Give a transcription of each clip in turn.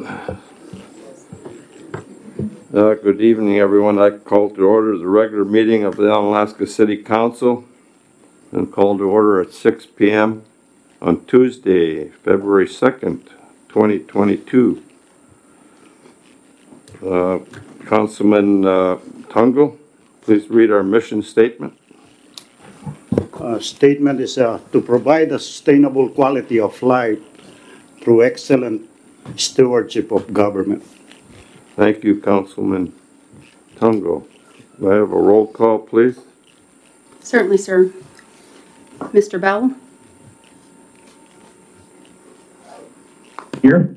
Good evening, everyone. I call to order the regular meeting of the Onalaska City Council and call to order at 6 p.m. on Tuesday, February 2nd, 2022. Councilman Tungo, please read our mission statement. Statement is to provide a sustainable quality of life through excellent stewardship of government. Thank you, Councilman Tungo. Do I have a roll call, please? Certainly, sir. Mr. Bell? Here.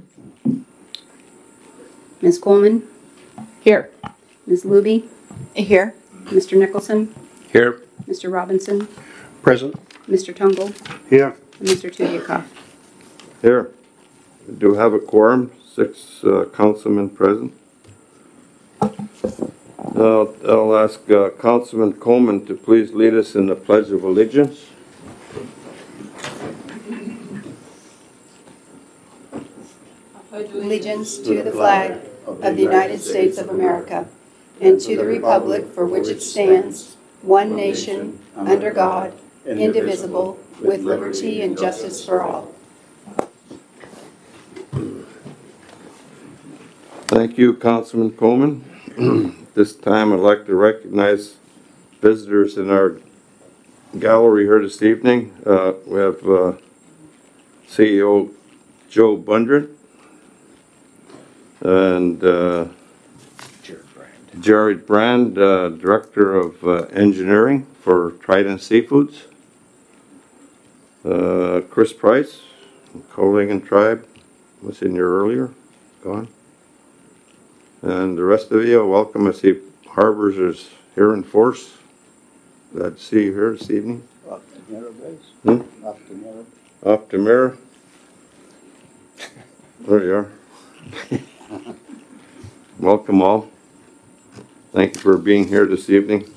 Ms. Coleman? Here. Ms. Luby? Here. Mr. Nicholson? Here. Mr. Robinson? Present. Mr. Tungo? Here. And Mr. Tudiakoff? Here. We do have a quorum, 6 councilmen present. I'll ask Councilman Coleman to please lead us in the Pledge of Allegiance. Allegiance to the flag of the United States of America and to the republic for which it stands, one nation, under God, indivisible, with liberty and justice for all. Thank you, Councilman Coleman. This time I'd like to recognize visitors in our gallery here this evening. We have CEO Joe Bundren and Jared Brand, Director of Engineering for Trident Seafoods. Chris Price, Colingan Tribe, was in here earlier, gone. And the rest of you, welcome. I see Harbors is here in force. Glad to see you here this evening. Off to mirror, guys. Off to mirror. Off to mirror. There you are. Welcome all. Thank you for being here this evening.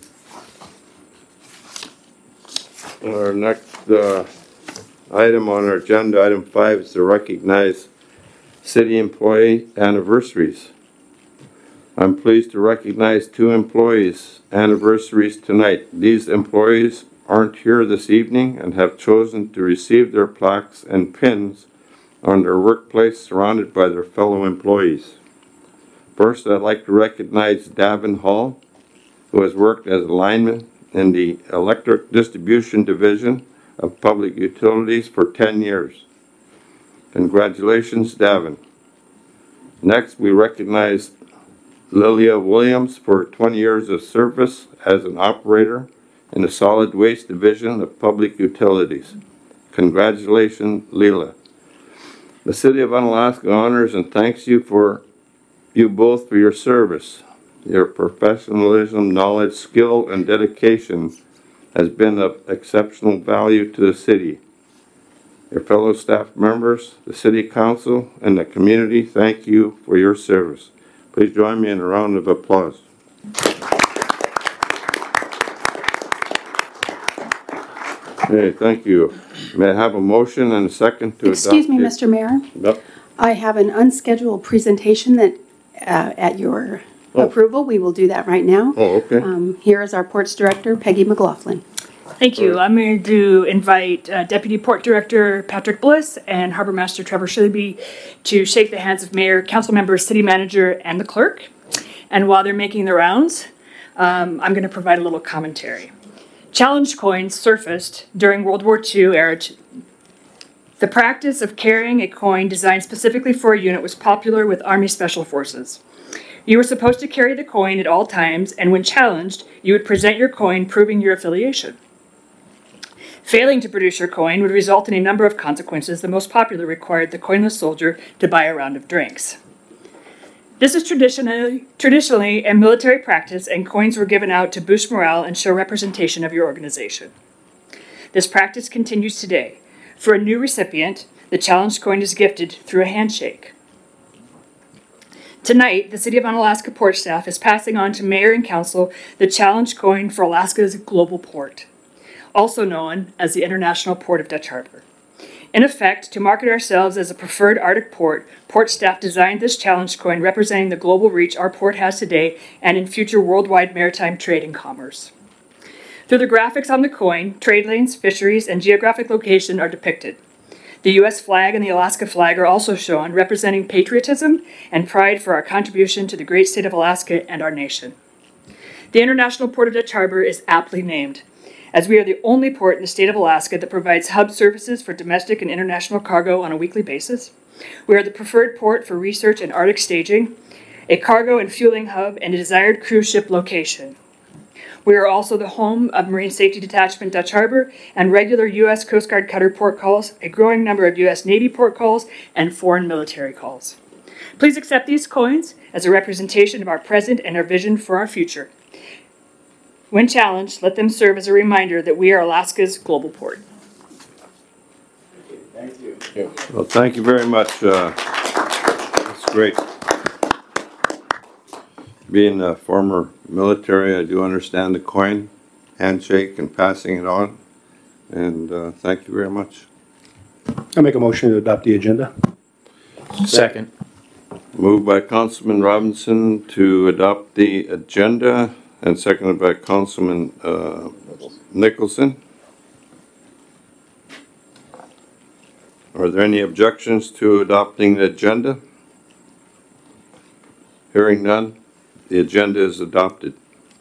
Our next item on our agenda, item 5, is to recognize city employee anniversaries. I'm pleased to recognize 2 employees' anniversaries tonight. These employees aren't here this evening and have chosen to receive their plaques and pins on their workplace surrounded by their fellow employees. First, I'd like to recognize Davin Hall, who has worked as a lineman in the Electric Distribution Division of Public Utilities for 10 years. Congratulations, Davin. Next, we recognize Lilia Williams for 20 years of service as an operator in the Solid Waste Division of Public Utilities. Congratulations, Lila. The City of Onalaska honors and thanks you both for your service. Your professionalism, knowledge, skill, and dedication has been of exceptional value to the city. Your fellow staff members, the City Council, and the community, thank you for your service. Please join me in a round of applause. Okay, thank you. May I have a motion and a second to adopt? Excuse me, Mr. Mayor. Yep. I have an unscheduled presentation that, at your approval, we will do that right now. Oh, okay. Here is our Ports Director, Peggy McLaughlin. Thank you. I'm going to invite Deputy Port Director Patrick Bliss and Harbor Master Trevor Shilby to shake the hands of Mayor, Council Members, City Manager, and the Clerk. And while they're making the rounds, I'm going to provide a little commentary. Challenge coins surfaced during World War II era. The practice of carrying a coin designed specifically for a unit was popular with Army Special Forces. You were supposed to carry the coin at all times, and when challenged, you would present your coin proving your affiliation. Failing to produce your coin would result in a number of consequences. The most popular required the coinless soldier to buy a round of drinks. This is traditionally a military practice, and coins were given out to boost morale and show representation of your organization. This practice continues today. For a new recipient, the challenged coin is gifted through a handshake. Tonight, the City of Onalaska Port staff is passing on to Mayor and Council the challenge coin for Alaska's global port, also known as the International Port of Dutch Harbor. In effect, to market ourselves as a preferred Arctic port, port staff designed this challenge coin representing the global reach our port has today and in future worldwide maritime trade and commerce. Through the graphics on the coin, trade lanes, fisheries, and geographic location are depicted. The U.S. flag and the Alaska flag are also shown, representing patriotism and pride for our contribution to the great state of Alaska and our nation. The International Port of Dutch Harbor is aptly named, as we are the only port in the state of Alaska that provides hub services for domestic and international cargo on a weekly basis. We are the preferred port for research and Arctic staging, a cargo and fueling hub, and a desired cruise ship location. We are also the home of Marine Safety Detachment Dutch Harbor and regular U.S. Coast Guard cutter port calls, a growing number of U.S. Navy port calls, and foreign military calls. Please accept these coins as a representation of our present and our vision for our future. When challenged, let them serve as a reminder that we are Alaska's global port. Thank you. Well, thank you very much. That's great. Being a former military, I do understand the coin, handshake, and passing it on. And thank you very much. I make a motion to adopt the agenda. Second. Moved by Councilman Robinson to adopt the agenda and seconded by Councilman Nicholson. Are there any objections to adopting the agenda? Hearing none, the agenda is adopted.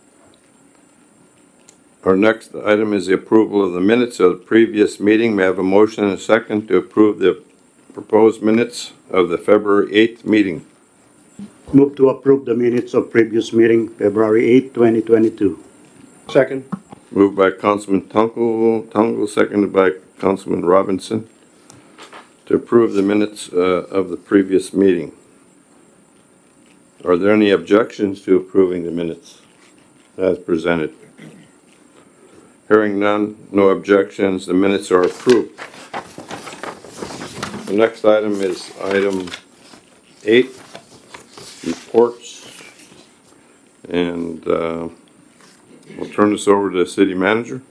Our next item is the approval of the minutes of the previous meeting. May I have a motion and a second to approve the proposed minutes of the February 8th meeting? Move to approve the minutes of previous meeting, February 8, 2022. Second. Moved by Councilman Tungle, seconded by Councilman Robinson to approve the minutes of the previous meeting. Are there any objections to approving the minutes as presented? Hearing none, no objections, the minutes are approved. The next item is item 8, reports. And we'll turn this over to the city manager.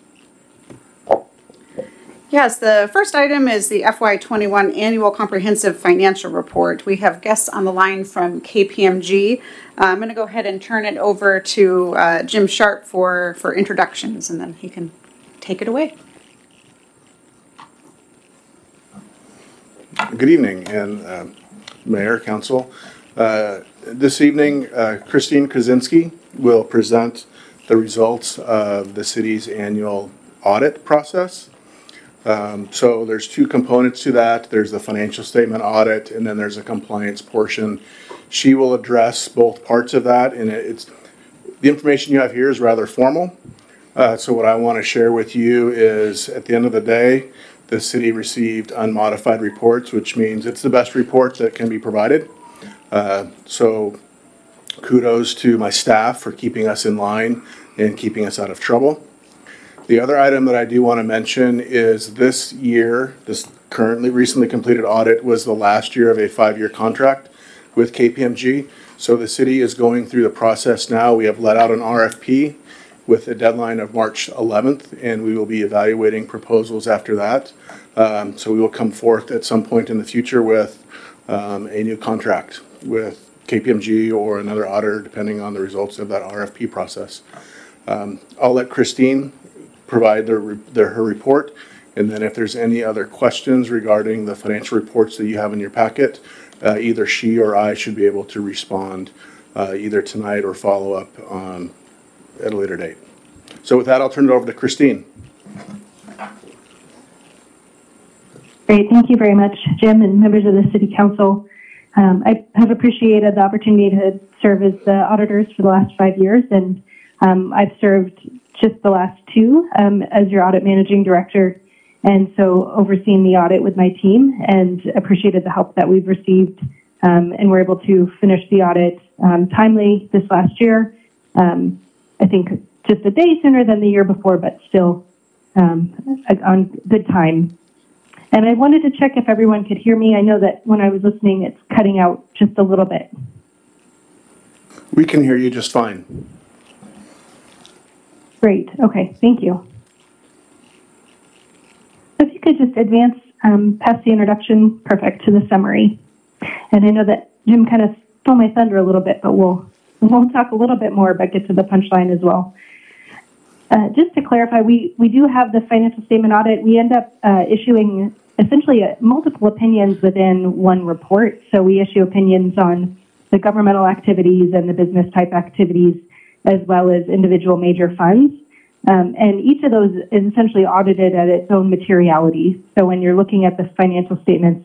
Yes, the first item is the FY21 Annual Comprehensive Financial Report. We have guests on the line from KPMG. I'm going to go ahead and turn it over to Jim Sharp for introductions, and then he can take it away. Good evening, and Mayor, Council. This evening, Christine Krasinski will present the results of the city's annual audit process. So there's two components to that. There's the financial statement audit, and then there's a compliance portion. She will address both parts of that, and the information you have here is rather formal. So what I want to share with you is, at the end of the day, the city received unmodified reports, which means it's the best report that can be provided. So kudos to my staff for keeping us in line and keeping us out of trouble. The other item that I do want to mention is this year, this recently completed audit was the last year of a 5-year contract with KPMG. So the city is going through the process now. We have let out an RFP with a deadline of March 11th, and we will be evaluating proposals after that. So we will come forth at some point in the future with a new contract with KPMG or another auditor, depending on the results of that RFP process. I'll let Christine provide her report, and then if there's any other questions regarding the financial reports that you have in your packet, either she or I should be able to respond either tonight or follow up at a later date. So with that, I'll turn it over to Christine. Great, thank you very much, Jim, and members of the City Council. I have appreciated the opportunity to serve as the auditors for the last 5 years, and I've served just the last 2 as your audit managing director, and so overseeing the audit with my team, and appreciated the help that we've received, and we're able to finish the audit timely this last year. I think just a day sooner than the year before, but still on good time. And I wanted to check if everyone could hear me. I know that when I was listening, it's cutting out just a little bit. We can hear you just fine. Great. Okay. Thank you. If you could just advance past the introduction, perfect to the summary. And I know that Jim kind of stole my thunder a little bit, but we'll talk a little bit more, but get to the punchline as well. Just to clarify, we do have the financial statement audit. We end up issuing essentially multiple opinions within one report. So we issue opinions on the governmental activities and the business type activities, as well as individual major funds. And each of those is essentially audited at its own materiality. So when you're looking at the financial statements,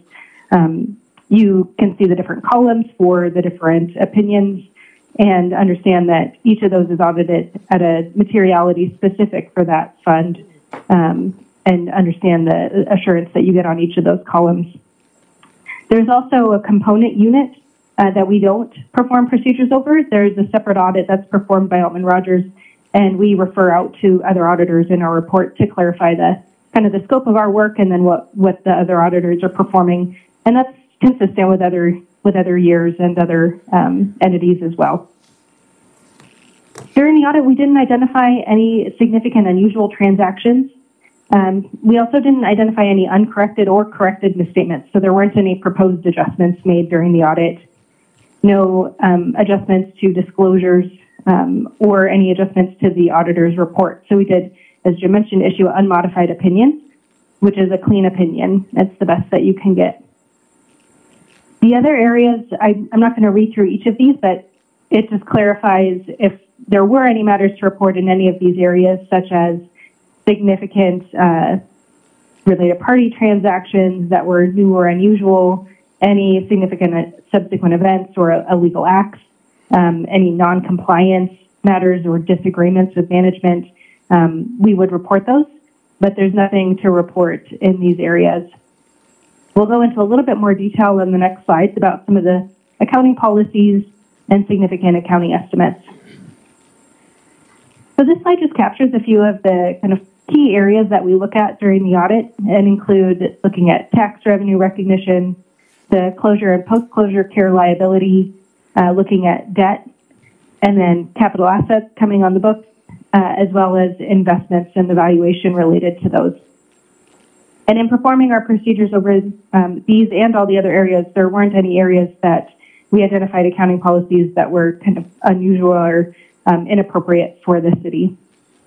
you can see the different columns for the different opinions and understand that each of those is audited at a materiality specific for that fund, and understand the assurance that you get on each of those columns. There's also a component unit that we don't perform procedures over. There's a separate audit that's performed by Altman Rogers, and we refer out to other auditors in our report to clarify the kind of the scope of our work and then what the other auditors are performing. And that's consistent with other years and other entities as well. During the audit, we didn't identify any significant unusual transactions. We also didn't identify any uncorrected or corrected misstatements, so there weren't any proposed adjustments made during the audit. No adjustments to disclosures or any adjustments to the auditor's report. So we did, as Jim mentioned, issue an unmodified opinion, which is a clean opinion. That's the best that you can get. The other areas, I'm not going to read through each of these, but it just clarifies if there were any matters to report in any of these areas, such as significant related party transactions that were new or unusual, any significant subsequent events or illegal acts, any non-compliance matters or disagreements with management, we would report those, but there's nothing to report in these areas. We'll go into a little bit more detail in the next slides about some of the accounting policies and significant accounting estimates. So this slide just captures a few of the kind of key areas that we look at during the audit, and include looking at tax revenue recognition, the closure and post-closure care liability, looking at debt, and then capital assets coming on the books, as well as investments and the valuation related to those. And in performing our procedures over these and all the other areas, there weren't any areas that we identified accounting policies that were kind of unusual or inappropriate for the city.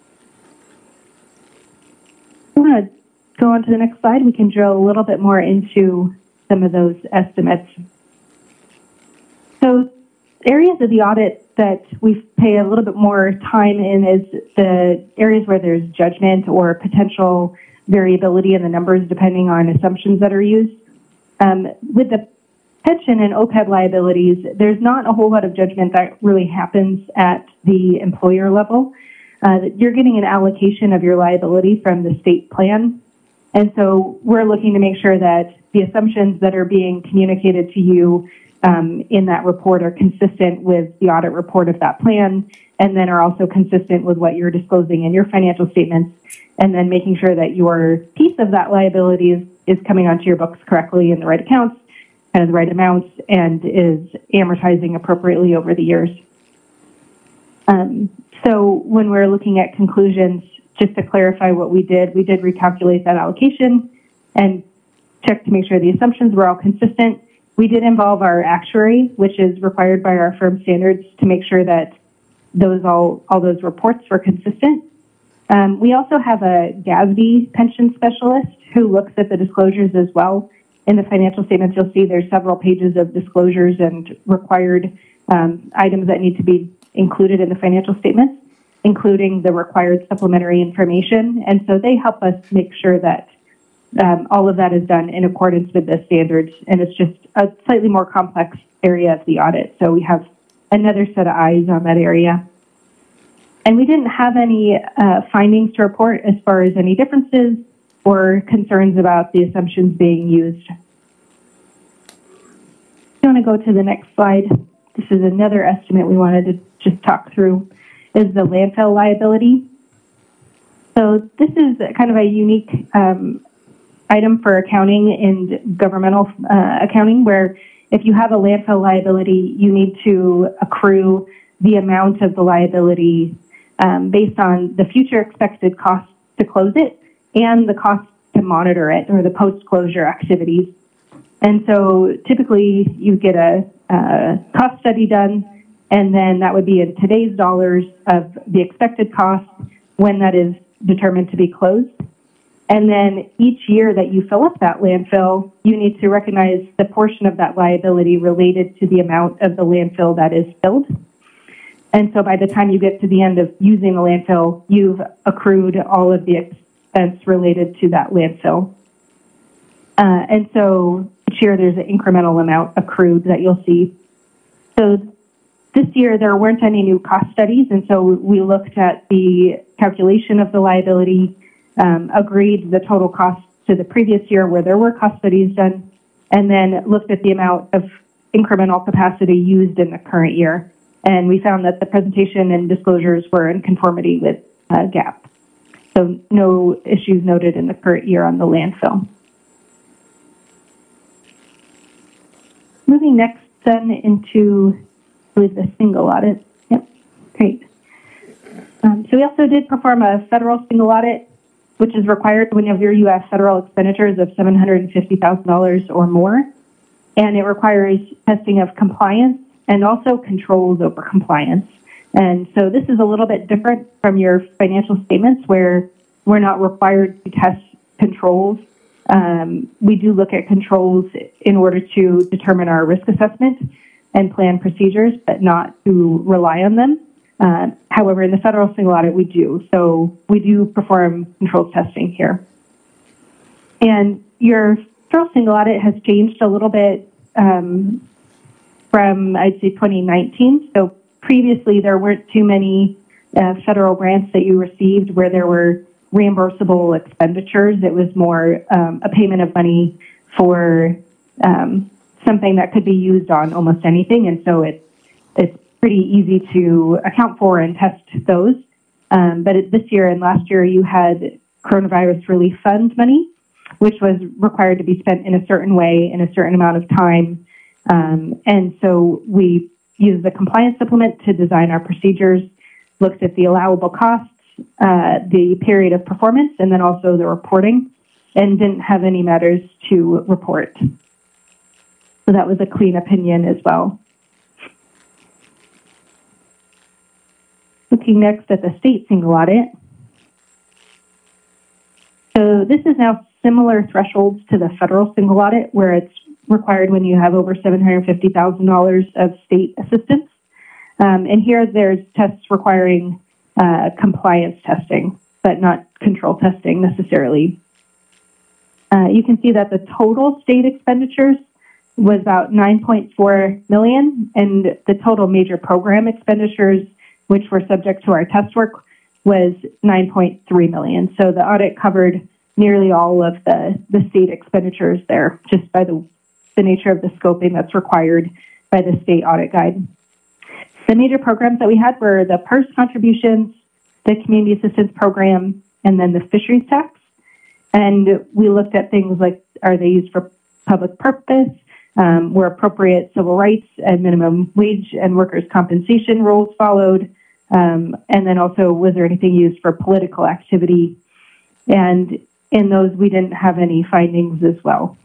I want to go on to the next slide. We can drill a little bit more into some of those estimates. So areas of the audit that we pay a little bit more time in is the areas where there's judgment or potential variability in the numbers depending on assumptions that are used. With the pension and OPEB liabilities, there's not a whole lot of judgment that really happens at the employer level. You're getting an allocation of your liability from the state plan. And so we're looking to make sure that the assumptions that are being communicated to you in that report are consistent with the audit report of that plan, and then are also consistent with what you're disclosing in your financial statements, and then making sure that your piece of that liability is coming onto your books correctly in the right accounts and the right amounts, and is amortizing appropriately over the years. So when we're looking at conclusions, just to clarify what we did recalculate that allocation and check to make sure the assumptions were all consistent. We did involve our actuary, which is required by our firm standards, to make sure that all those reports were consistent. We also have a GASB pension specialist who looks at the disclosures as well. In the financial statements, you'll see there's several pages of disclosures and required items that need to be included in the financial statements, including the required supplementary information. And so they help us make sure that all of that is done in accordance with the standards. And it's just a slightly more complex area of the audit. So we have another set of eyes on that area. And we didn't have any findings to report as far as any differences or concerns about the assumptions being used. I want to go to the next slide. This is another estimate we wanted to just talk through, is the landfill liability. So this is kind of a unique item for accounting and governmental accounting, where if you have a landfill liability, you need to accrue the amount of the liability based on the future expected cost to close it and the cost to monitor it or the post-closure activities. And so typically you get a cost study done, and then that would be in today's dollars of the expected cost when that is determined to be closed. And then each year that you fill up that landfill, you need to recognize the portion of that liability related to the amount of the landfill that is filled. And so by the time you get to the end of using the landfill, you've accrued all of the expense related to that landfill. And so each year there's an incremental amount accrued that you'll see. So this year there weren't any new cost studies, and so we looked at the calculation of the liability, agreed the total cost to the previous year where there were cost studies done, and then looked at the amount of incremental capacity used in the current year. And we found that the presentation and disclosures were in conformity with GAAP. So no issues noted in the current year on the landfill. Moving next then into, I believe, the single audit. Yep, great. So we also did perform a federal single audit, which is required whenever you have federal expenditures of $750,000 or more. And it requires testing of compliance and also controls over compliance. And so this is a little bit different from your financial statements where we're not required to test controls. We do look at controls in order to determine our risk assessment and plan procedures, but not to rely on them. However, in the federal single audit, we do. So we do perform controls testing here. And your federal single audit has changed a little bit from, I'd say, 2019. So previously, there weren't too many federal grants that you received where there were reimbursable expenditures. It was more a payment of money for something that could be used on almost anything. And so it's pretty easy to account for and test those. But this year and last year, you had coronavirus relief fund money, which was required to be spent in a certain way in a certain amount of time. And so we used the compliance supplement to design our procedures, looked at the allowable costs, the period of performance, and then also the reporting, and didn't have any matters to report. So that was a clean opinion as well. Looking next at the state single audit. So this is now similar thresholds to the federal single audit, where it's required when you have over $750,000 of state assistance. And here there's tests requiring compliance testing, but not control testing necessarily. You can see that the total state expenditures was about $9.4 million, and the total major program expenditures, which were subject to our test work, was $9.3 million. So the audit covered nearly all of the state expenditures there, just by the nature of the scoping that's required by the state audit guide. The major programs that we had were the PERS contributions, the community assistance program, and then the fisheries tax. And we looked at things like, are they used for public purpose? Were appropriate civil rights and minimum wage and workers' compensation rules followed? And then also, was there anything used for political activity? And in those, we didn't have any findings as well.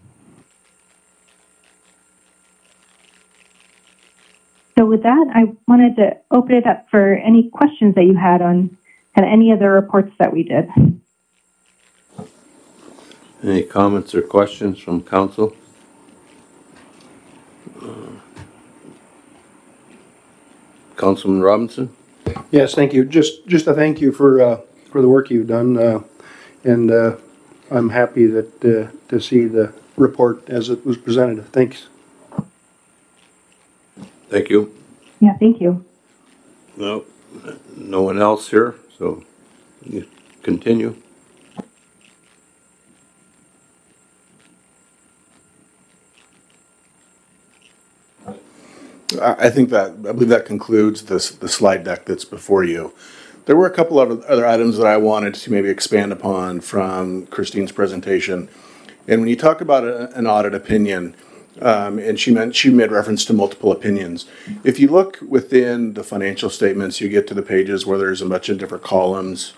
So with that, I wanted to open it up for any questions that you had on any of the reports that we did. Any comments or questions from council? Councilman Robinson? Yes, thank you. Just a thank you for the work you've done, and I'm happy that to see the report as it was presented. Thanks. Thank you. Yeah, thank you. No, no one else here, so you continue. I believe that concludes the slide deck that's before you. There were a couple of other items that I wanted to maybe expand upon from Christine's presentation. And when you talk about an audit opinion, and she made reference to multiple opinions. If you look within the financial statements, you get to the pages where there's a bunch of different columns.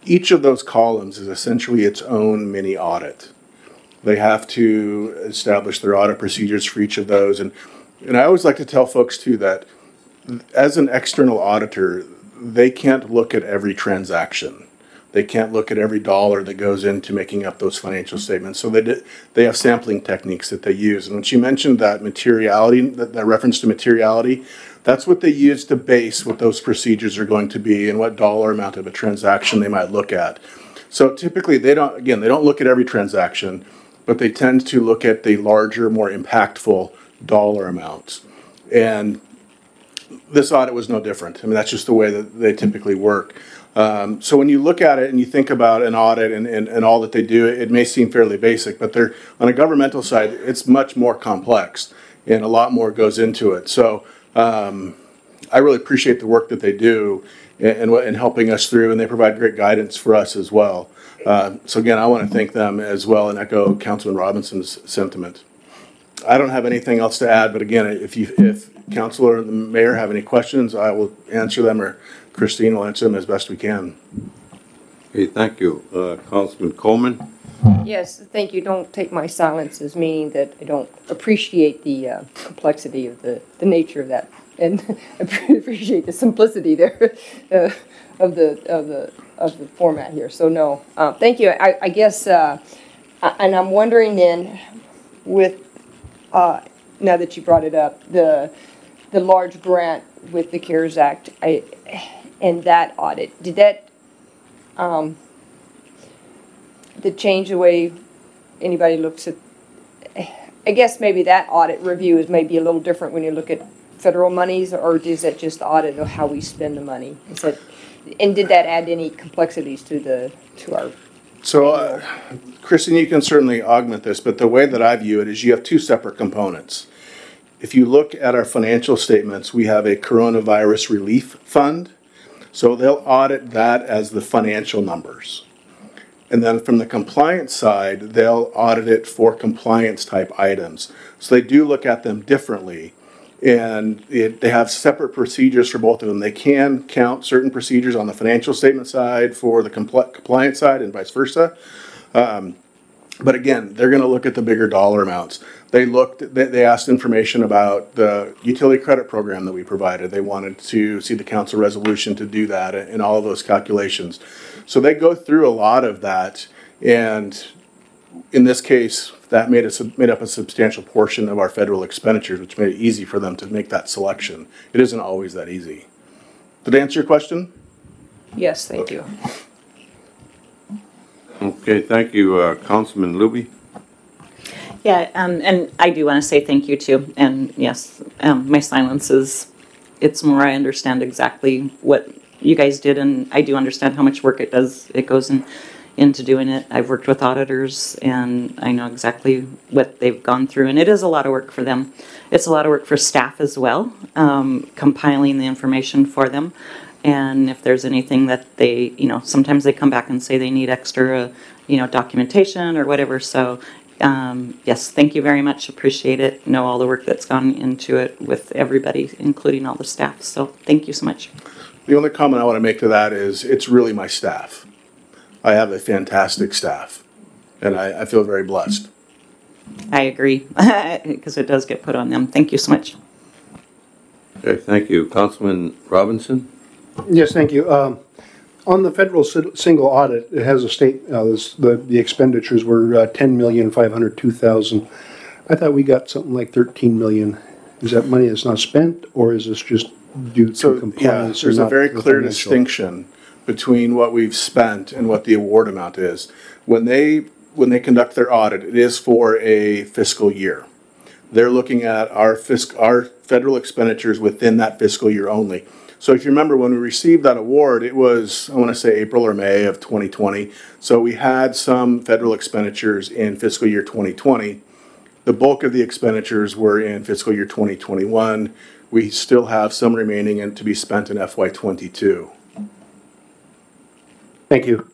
each of those columns is essentially its own mini audit. They have to establish their audit procedures for each of those. And I always like to tell folks too that as an external auditor, they can't look at every transaction. They can't look at every dollar that goes into making up those financial statements. So they have sampling techniques that they use. And when she mentioned that materiality, that reference to materiality, that's what they use to base what those procedures are going to be and what dollar amount of a transaction they might look at. So typically they don't look at every transaction, but they tend to look at the larger, more impactful dollar amounts. And this audit was no different. I mean, that's just the way that they typically work. So when you look at it and you think about an audit and all that they do, it may seem fairly basic, but they're on a governmental side, it's much more complex and a lot more goes into it. So I really appreciate the work that they do in helping us through, and they provide great guidance for us as well. So again, I want to thank them as well and echo Councilman Robinson's sentiment. I don't have anything else to add, but again, if council or the mayor have any questions, I will answer them, or Christine will answer them as best we can. Okay, thank you. Councilman Coleman? Yes, thank you. Don't take my silence as meaning that I don't appreciate the complexity of the nature of that, and appreciate the simplicity there of the format here. So no, thank you. I guess, and I'm wondering then, with now that you brought it up, the large grant with the CARES Act, and that audit, did that change the way anybody looks at? I guess maybe that audit review is maybe a little different when you look at federal monies, or is that just audit of how we spend the money? And did that add any complexities to our? So, Kristen, you can certainly augment this, but the way that I view it is you have two separate components. If you look at our financial statements, we have a coronavirus relief fund. So they'll audit that as the financial numbers. And then from the compliance side, they'll audit it for compliance type items. So they do look at them differently. And they have separate procedures for both of them. They can count certain procedures on the financial statement side for the compliance side and vice versa. But again, they're going to look at the bigger dollar amounts. They asked information about the utility credit program that we provided. They wanted to see the council resolution to do that and all of those calculations. So they go through a lot of that, and in this case, that made up a substantial portion of our federal expenditures, which made it easy for them to make that selection. It isn't always that easy. Did I answer your question? Yes, thank you. Okay, thank you, Councilman Luby. Yeah, and I do want to say thank you too. And yes, my silence is, it's more I understand exactly what you guys did, and I do understand how much work it goes into doing it. I've worked with auditors, and I know exactly what they've gone through, and it is a lot of work for them. It's a lot of work for staff as well, compiling the information for them. And if there's anything that they, sometimes they come back and say they need extra, documentation or whatever. So, yes, thank you very much. Appreciate it. Know all the work that's gone into it with everybody, including all the staff. So thank you so much. The only comment I want to make to that is it's really my staff. I have a fantastic staff, and I feel very blessed. I agree, because it does get put on them. Thank you so much. Okay, thank you. Councilman Robinson? Yes, thank you. On the federal single audit, it has a state, the expenditures were $10,502,000. I thought we got something like $13 million. Is that money that's not spent, or is this just due to compliance? There's a very clear distinction between what we've spent and what the award amount is. When they conduct their audit, it is for a fiscal year. They're looking at our federal expenditures within that fiscal year only. So if you remember, when we received that award, it was, I want to say, April or May of 2020. So we had some federal expenditures in fiscal year 2020. The bulk of the expenditures were in fiscal year 2021. We still have some remaining and to be spent in FY22. Thank you.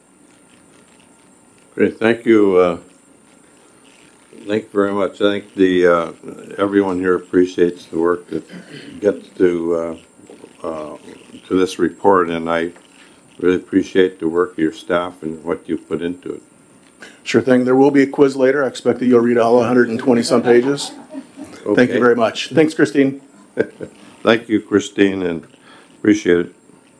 Great, thank you. Thank you very much. I think everyone here appreciates the work that gets to this report, and I Really appreciate the work of your staff and what you put into it. Sure thing. There will be a quiz later. I expect that you'll read all 120 some pages. Thank you very much. Thanks, Christine. Thank you, Christine, and appreciate it.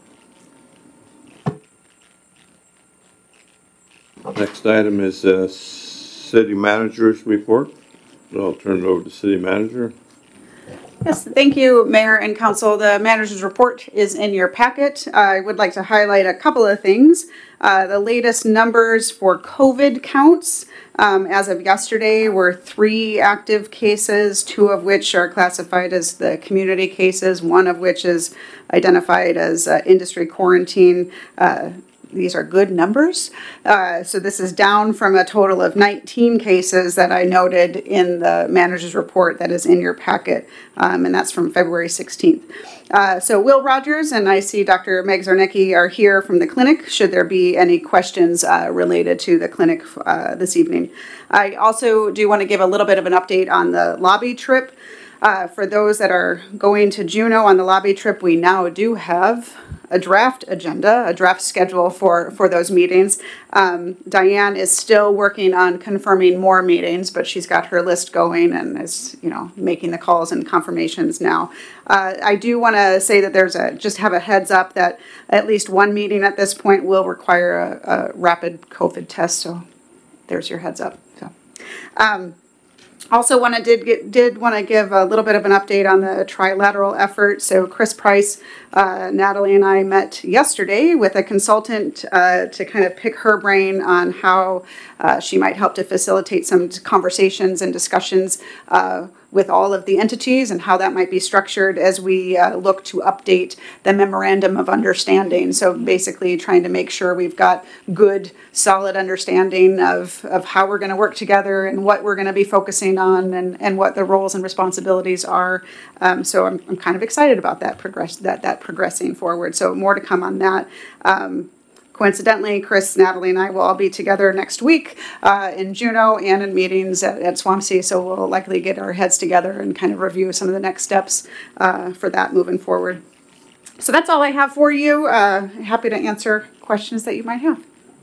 Next item is city manager's report. I'll turn it over to city manager. Yes, thank you, Mayor and Council. The manager's report is in your packet. I would like to highlight a couple of things. The latest numbers for COVID counts as of yesterday were 3 active cases, 2 of which are classified as the community cases, 1 of which is identified as industry quarantine. These are good numbers. So this is down from a total of 19 cases that I noted in the manager's report that is in your packet, and that's from February 16th. So Will Rogers and I see Dr. Meg Zarnecki are here from the clinic, should there be any questions related to the clinic this evening. I also do want to give a little bit of an update on the lobby trip. For those that are going to Juneau on the lobby trip, we now do have a draft agenda, a draft schedule for those meetings. Diane is still working on confirming more meetings, but she's got her list going and is, making the calls and confirmations now. I do want to say that just have a heads up that at least one meeting at this point will require a rapid COVID test. So there's your heads up. So. Also did want to give a little bit of an update on the trilateral effort. So Chris Price, Natalie and I met yesterday with a consultant to kind of pick her brain on how she might help to facilitate some conversations and discussions with all of the entities and how that might be structured as we look to update the memorandum of understanding. So basically trying to make sure we've got good, solid understanding of how we're going to work together and what we're going to be focusing on and what the roles and responsibilities are. So I'm kind of excited about that progressing forward. So more to come on that. Coincidentally, Chris, Natalie, and I will all be together next week in Juneau and in meetings at Swampsea, so we'll likely get our heads together and kind of review some of the next steps for that moving forward. So that's all I have for you. Happy to answer questions that you might have.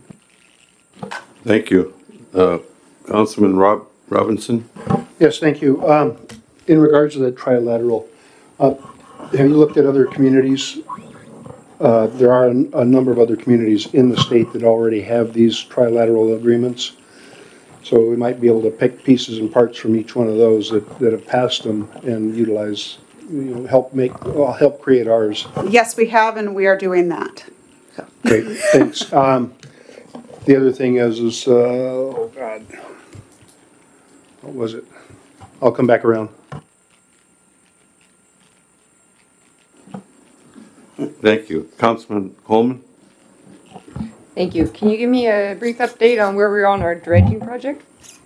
Thank you. Councilman Robinson? Yes, thank you. In regards to the trilateral, have you looked at other communities? There are a number of other communities in the state that already have these trilateral agreements. So we might be able to pick pieces and parts from each one of those that have passed them and utilize, help create ours. Yes, we have, and we are doing that. So. Great, thanks. The other thing is oh God, what was it? I'll come back around. Thank you. Councilman Coleman? Thank you. Can you give me a brief update on where we're on our dredging project?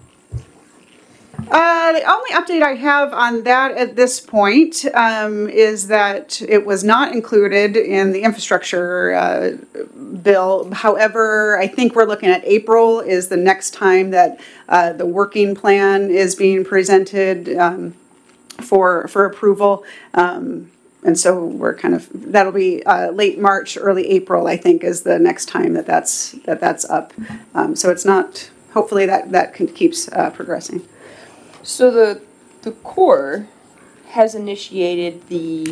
The only update I have on that at this point is that it was not included in the infrastructure bill. However, I think we're looking at April is the next time that the working plan is being presented for approval. And so we're that'll be late March, early April, I think, is the next time that's up. So it's not, hopefully that keeps progressing. So the Corps has initiated the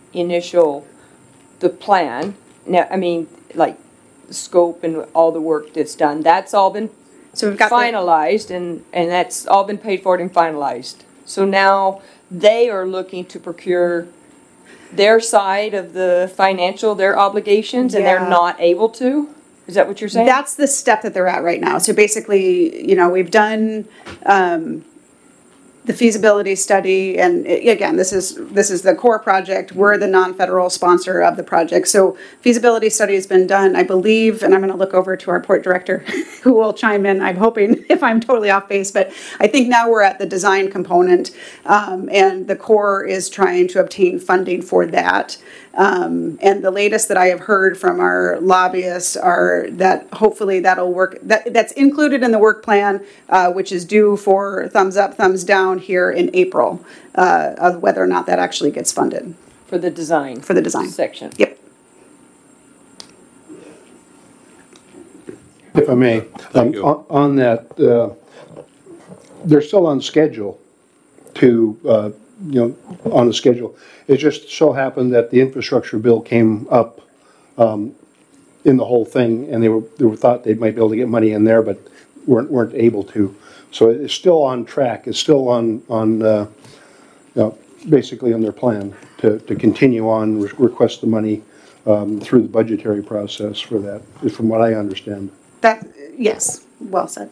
plan. Now, I mean, like the scope and all the work that's done. That's all been finalized and that's all been paid for and finalized. So now they are looking to procure their side of the financial, their obligations, and they're not able to? Is that what you're saying? That's the step that they're at right now. So basically, we've done the feasibility study, and again, this is the core project. We're the non-federal sponsor of the project. So feasibility study has been done, I believe, and I'm going to look over to our port director who will chime in, I'm hoping, if I'm totally off base, but I think now we're at the design component, and the Corps is trying to obtain funding for that. And the latest that I have heard from our lobbyists are that hopefully that'll work. That's included in the work plan, which is due for thumbs up, thumbs down here in April, of whether or not that actually gets funded. For the design. For the design section. Yep. If I may, Thank you. on that, they're still on schedule to, on a schedule. It just so happened that the infrastructure bill came up in the whole thing, and they were thought they might be able to get money in there, but weren't able to. So it's still on track. It's still on basically on their plan to continue on, request the money through the budgetary process for that, from what I understand. Yes, well said.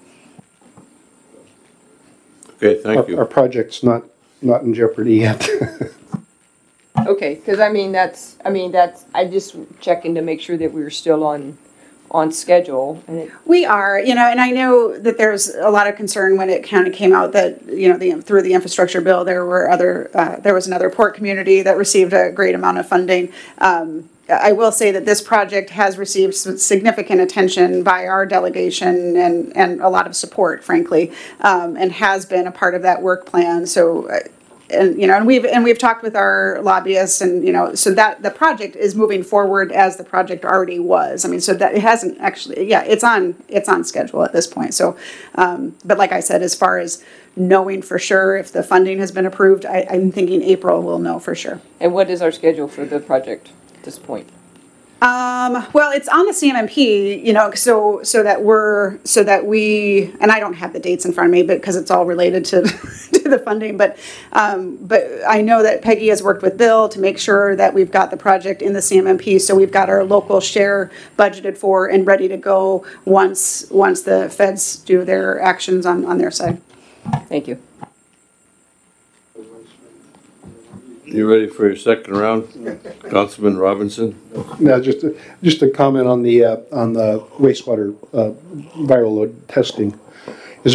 Okay, thank you. Our project's not in jeopardy yet. Okay, because I just checking to make sure that we were still on schedule. And We are, and I know that there's a lot of concern when it kind of came out that, through the infrastructure bill, there was another port community that received a great amount of funding. I will say that this project has received some significant attention by our delegation and a lot of support, frankly, and has been a part of that work plan. So, and we've talked with our lobbyists, and so that the project is moving forward as the project already was. I mean, so that it hasn't actually, it's on schedule at this point. So, but like I said, as far as knowing for sure if the funding has been approved, I'm thinking April we'll know for sure. what is our schedule for the project at this point? Well, it's on the CMMP, so that we, and I don't have the dates in front of me, but because it's all related to to the funding, but I know that Peggy has worked with Bill to make sure that we've got the project in the CMMP, so we've got our local share budgeted for and ready to go once the feds do their actions on their side. Thank you. You ready for your second round? Councilman Robinson? Now, just a comment on the wastewater viral load testing. Is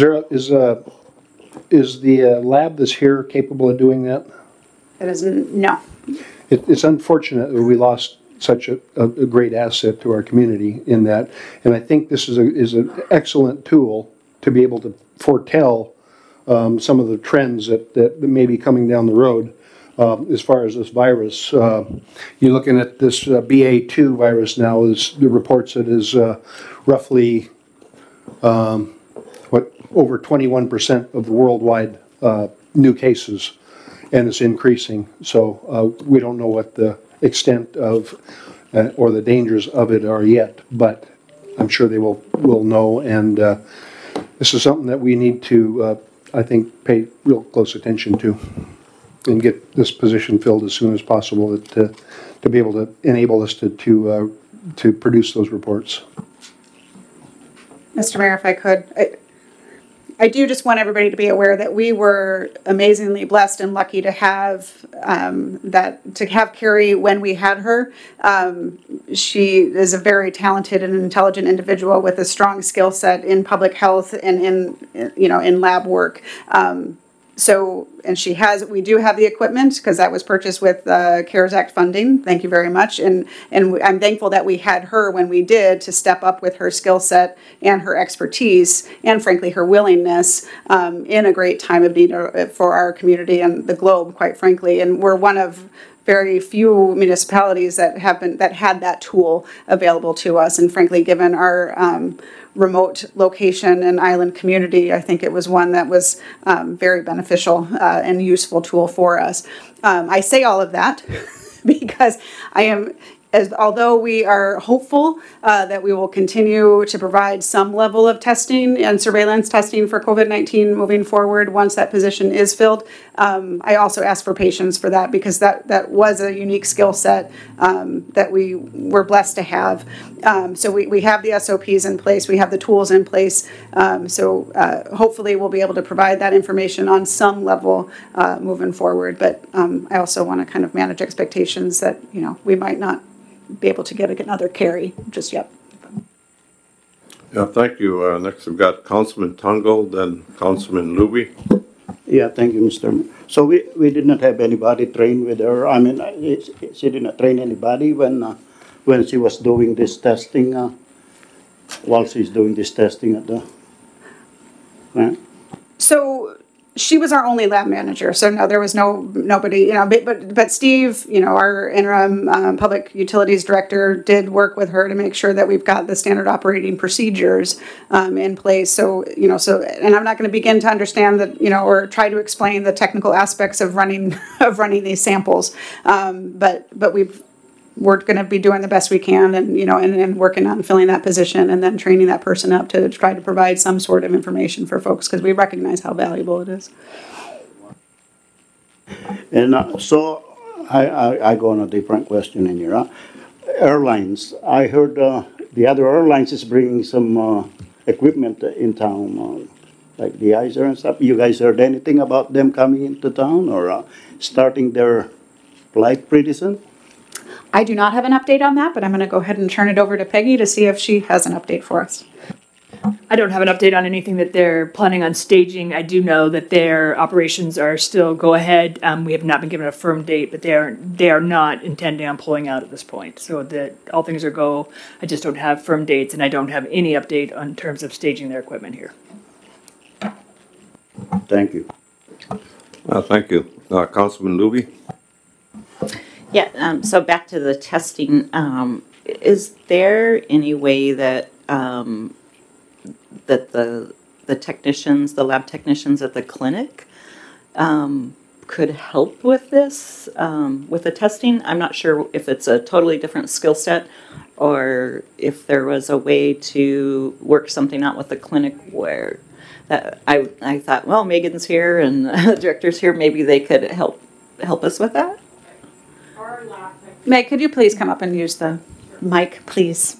the lab that's here capable of doing that? It is no. It's unfortunate that we lost such a great asset to our community in that, and I think this is an excellent tool to be able to foretell some of the trends that may be coming down the road. As far as this virus, you're looking at this BA2 virus now. The reports it is roughly over 21% of the worldwide new cases, and it's increasing. So we don't know what the extent of or the dangers of it are yet, but I'm sure they will know. And this is something that we need to, I think, pay real close attention to, and get this position filled as soon as possible to be able to enable us to produce those reports. Mr. Mayor, if I could, I do just want everybody to be aware that we were amazingly blessed and lucky to have Carrie when we had her. She is a very talented and intelligent individual with a strong skill set in public health and in lab work. We do have the equipment because that was purchased with CARES Act funding. Thank you very much. And I'm thankful that we had her when we did to step up with her skill set and her expertise and frankly her willingness in a great time of need for our community and the globe, quite frankly. And we're one of very few municipalities that had that tool available to us. And frankly, given our remote location and island community, I think it was one that was very beneficial and useful tool for us. I say all of that because although we are hopeful that we will continue to provide some level of testing and surveillance testing for COVID-19 moving forward once that position is filled, I also ask for patience for that because that was a unique skill set that we were blessed to have. So we have the SOPs in place, we have the tools in place, so hopefully we'll be able to provide that information on some level moving forward. But I also want to kind of manage expectations that we might not be able to get another carry just yet. Yeah, thank you. Next we've got Councilman Tungo, then Councilman Luby. Yeah, thank you, Mr. Mayor. So we did not have anybody train with her. I mean, she did not train anybody when she was doing this testing, while she's doing this testing at the... Right? So she was our only lab manager, so no, there was nobody, you know, but Steve, you know, our interim public utilities director, did work with her to make sure that we've got the standard operating procedures in place. So, you know, and I'm not going to begin to understand that, you know, or try to explain the technical aspects of running these samples, but we're going to be doing the best we can, and you know, and working on filling that position, and then training that person up to try to provide some sort of information for folks, because we recognize how valuable it is. And so I go on a different question in here. Airlines, I heard the other airlines is bringing some equipment in town, like the Icer and stuff. You guys heard anything about them coming into town or starting their flight pretty soon? I do not have an update on that, but I'm going to go ahead and turn it over to Peggy to see if she has an update for us. I don't have an update on anything that they're planning on staging. I do know that their operations are still go ahead. We have not been given a firm date, but they are not intending on pulling out at this point. So that all things are go. I just don't have firm dates, and I don't have any update on terms of staging their equipment here. Thank you. Thank you. Councilman Luby? Yeah, so back to the testing, is there any way that that the technicians, the lab technicians at the clinic, could help with this, with the testing? I'm not sure if it's a totally different skill set, or if there was a way to work something out with the clinic where that I thought, well, Megan's here and the director's here, maybe they could help us with that. Meg, could you please come up and use the mic, please?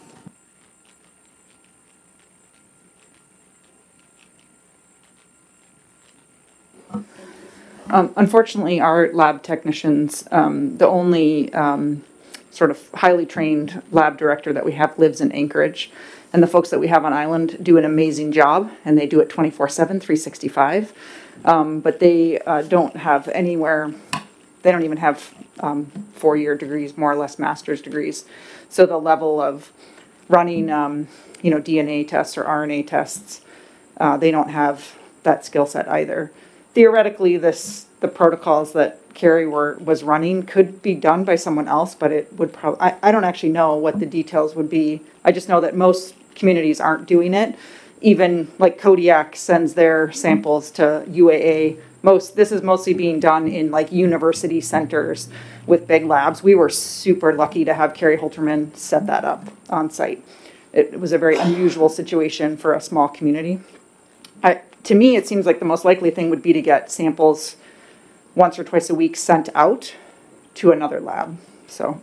Unfortunately, our lab technicians, the only sort of highly trained lab director that we have lives in Anchorage. And the folks that we have on island do an amazing job, and they do it 24/7, 365. But they don't have anywhere, they don't even have 4-year degrees, more or less master's degrees. So the level of running, DNA tests or RNA tests, they don't have that skill set either. Theoretically, the protocols that Carrie was running could be done by someone else, but it would probably, I don't actually know what the details would be. I just know that most communities aren't doing it. Even like Kodiak sends their samples to UAA. This is mostly being done in like university centers with big labs. We were super lucky to have Carrie Holterman set that up on site. It was a very unusual situation for a small community. To me, it seems like the most likely thing would be to get samples once or twice a week sent out to another lab. So.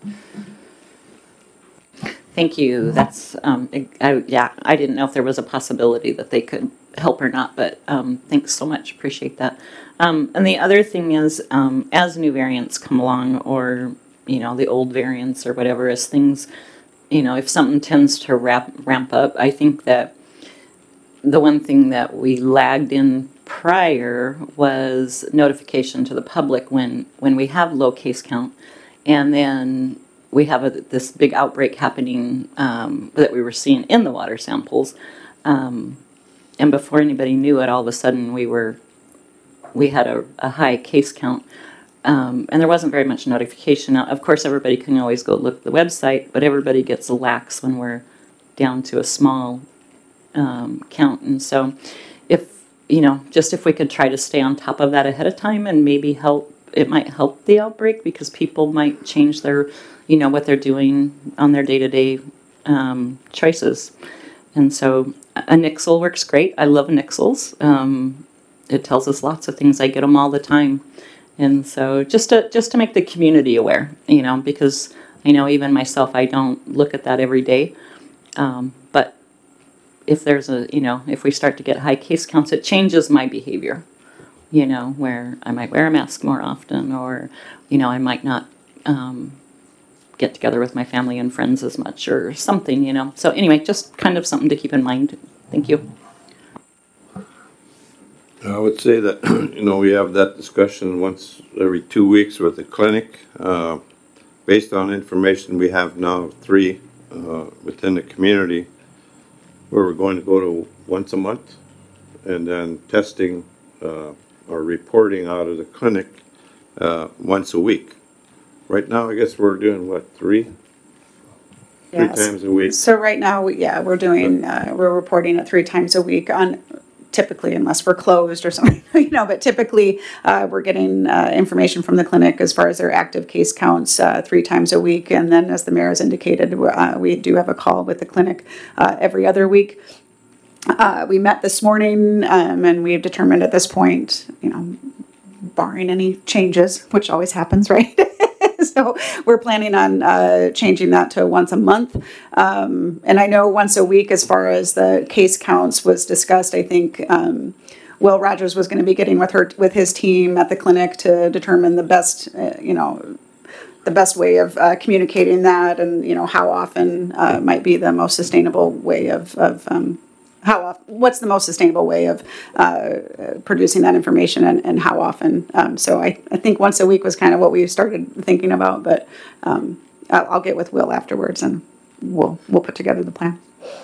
Thank you. That's, I didn't know if there was a possibility that they could help or not, but thanks so much. Appreciate that. And the other thing is, as new variants come along, or, the old variants or whatever, as things, if something tends to ramp up, I think that the one thing that we lagged in prior was notification to the public when we have low case count, and then we have this big outbreak happening that we were seeing in the water samples, and before anybody knew it, all of a sudden we had a high case count, and there wasn't very much notification. Now, of course, everybody can always go look at the website, but everybody gets lax when we're down to a small count, and so if we could try to stay on top of that ahead of time, and maybe it might help the outbreak, because people might change their what they're doing on their day-to-day choices. And so a Nixle works great. I love Nixles. It tells us lots of things. I get them all the time. And so just to make the community aware, because I know even myself, I don't look at that every day. But if there's if we start to get high case counts, it changes my behavior, where I might wear a mask more often, or, I might not get together with my family and friends as much, or something, So anyway, just kind of something to keep in mind. Thank you. I would say that, we have that discussion once every 2 weeks with the clinic. Based on information we have now, 3 within the community, where we're going to go to once a month, and then testing are reporting out of the clinic once a week. Right now, I guess we're doing what, three Yes. times a week? So right now, we're doing, we're reporting it 3 times a week on, typically, unless we're closed or something, but typically, we're getting information from the clinic as far as their active case counts 3 times a week. And then, as the mayor has indicated, we do have a call with the clinic every other week. We met this morning, and we've determined at this point, barring any changes, which always happens, right? So we're planning on changing that to once a month. And I know once a week, as far as the case counts was discussed, I think Will Rogers was going to be getting with his team at the clinic to determine the best, the best way of communicating that, and how often might be the most sustainable way of what's the most sustainable way of producing that information, and how often. So I think once a week was kind of what we started thinking about, but I'll get with Will afterwards, and we'll put together the plan.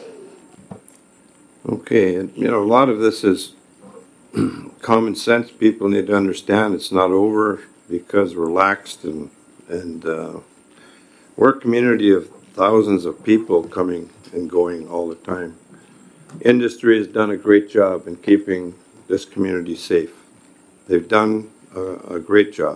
Okay, and a lot of this is common sense. People need to understand it's not over because we're laxed, and we're a community of thousands of people coming and going all the time. Industry has done a great job in keeping this community safe. They've done a great job.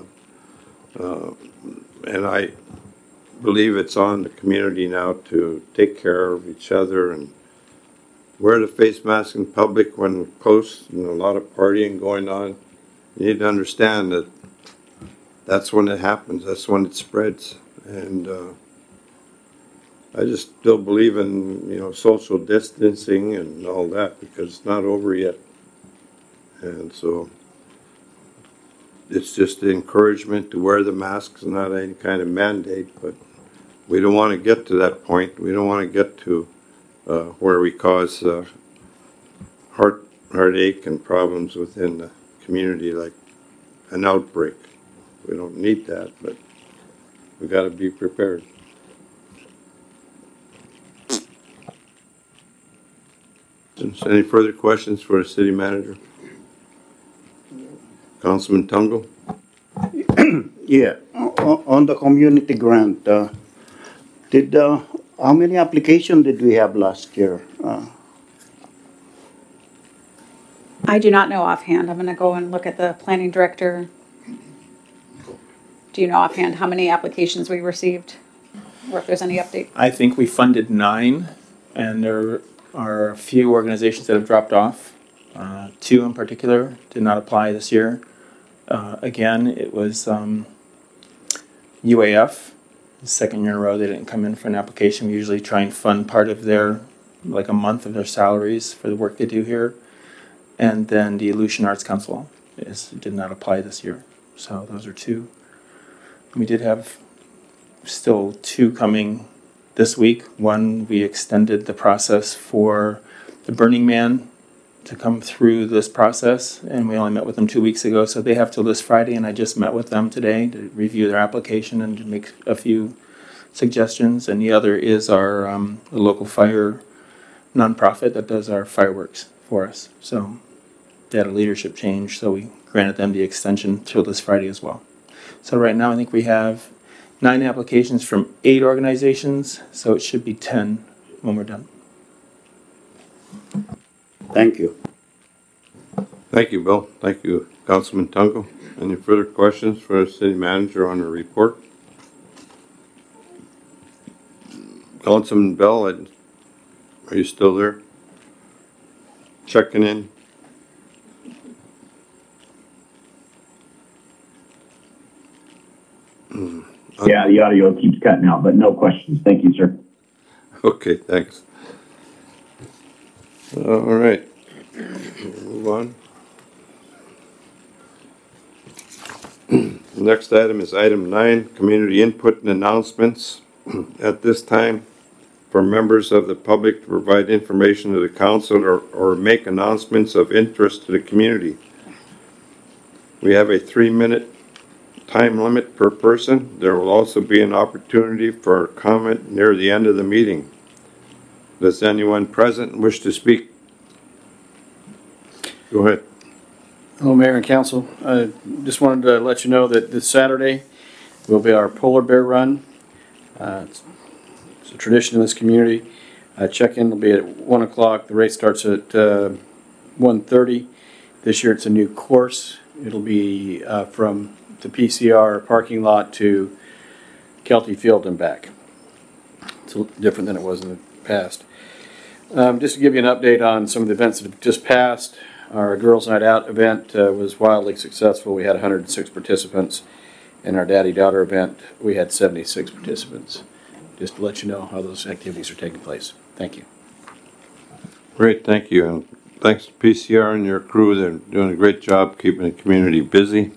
And I believe it's on the community now to take care of each other and wear the face mask in public when close and a lot of partying going on. You need to understand that that's when it happens. That's when it spreads. And I just still believe in, social distancing and all that because it's not over yet. And so it's just the encouragement to wear the masks, not any kind of mandate, but we don't want to get to that point. We don't want to get to where we cause heartache and problems within the community, like an outbreak. We don't need that, but we got to be prepared. Any further questions for the city manager? Councilman Tungo? Yeah, on the community grant, how many applications did we have last year? I do not know offhand. I'm going to go and look at the planning director. Do you know offhand how many applications we received, or if there's any update? I think we funded 9, and there are a few organizations that have dropped off. 2 in particular did not apply this year. Again, it was UAF. The second year in a row they didn't come in for an application. We usually try and fund part of their, like a month of their salaries for the work they do here. And then the Aleutian Arts Council did not apply this year. So those are 2. We did have still 2 coming this week. One, we extended the process for the Burning Man to come through this process, and we only met with them 2 weeks ago, so they have till this Friday, and I just met with them today to review their application and to make a few suggestions. And the other is our local fire nonprofit that does our fireworks for us. So they had a leadership change, so we granted them the extension till this Friday as well. So right now I think we have 9 applications from 8 organizations, so it should be 10 when we're done. Thank you. Thank you, Bill. Thank you, Councilman Tungo. Any further questions for the city manager on the report? Councilman Bell, are you still there? Checking in? Yeah, the audio keeps cutting out, but no questions. Thank you, sir. Okay, thanks. All right, move on. Next item is item 9, community input and announcements. At this time, for members of the public to provide information to the council or make announcements of interest to the community. We have a 3-minute time limit per person. There will also be an opportunity for comment near the end of the meeting. Does anyone present wish to speak? Go ahead. Hello, Mayor and Council. I just wanted to let you know that this Saturday will be our Polar Bear Run. It's a tradition in this community. Check-in will be at 1 o'clock. The race starts at 1:30. This year it's a new course. It'll be from the PCR parking lot to Kelty Field and back. It's a little different than it was in the past. Just to give you an update on some of the events that have just passed, our Girls Night Out event was wildly successful. We had 106 participants. In our Daddy-Daughter event, we had 76 participants. Just to let you know how those activities are taking place. Thank you. Great, thank you. And thanks to PCR and your crew. They're doing a great job keeping the community busy.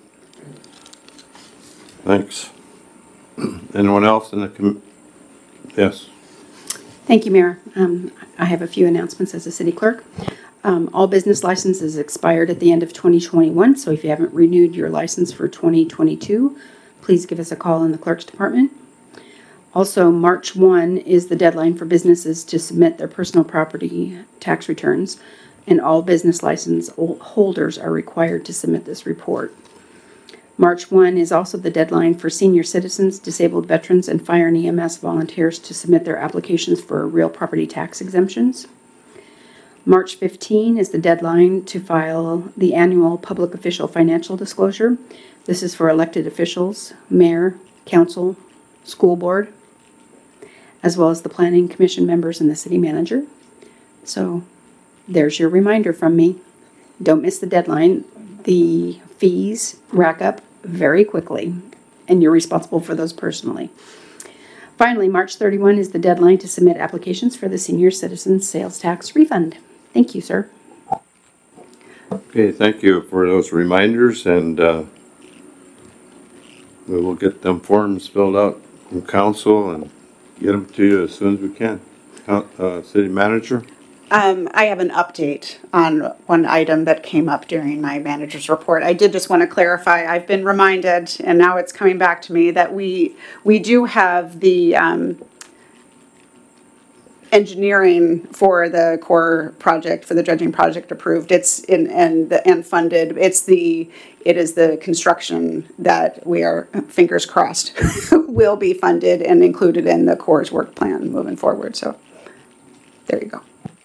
Thanks. Anyone else in the yes? Thank you, Mayor. I have a few announcements as a city clerk. All business licenses expired at the end of 2021, so if you haven't renewed your license for 2022, please give us a call in the clerk's department. Also, March 1 is the deadline for businesses to submit their personal property tax returns, and all business license holders are required to submit this report. March 1 is also the deadline for senior citizens, disabled veterans, and fire and EMS volunteers to submit their applications for real property tax exemptions. March 15 is the deadline to file the annual public official financial disclosure. This is for elected officials, mayor, council, school board, as well as the planning commission members and the city manager. So there's your reminder from me. Don't miss the deadline. The fees rack up very quickly, and you're responsible for those personally. Finally, March 31 is the deadline to submit applications for the senior citizens sales tax refund. Thank you, sir. Okay, thank you for those reminders, and we will get them forms filled out from council and get them to you as soon as we can. City manager? I have an update on one item that came up during my manager's report. I did just want to clarify, I've been reminded, and now it's coming back to me, that we do have the engineering for the core project, for the dredging project approved. It's and funded. It is the construction that we are, fingers crossed, will be funded and included in the Corps' work plan moving forward. So there you go.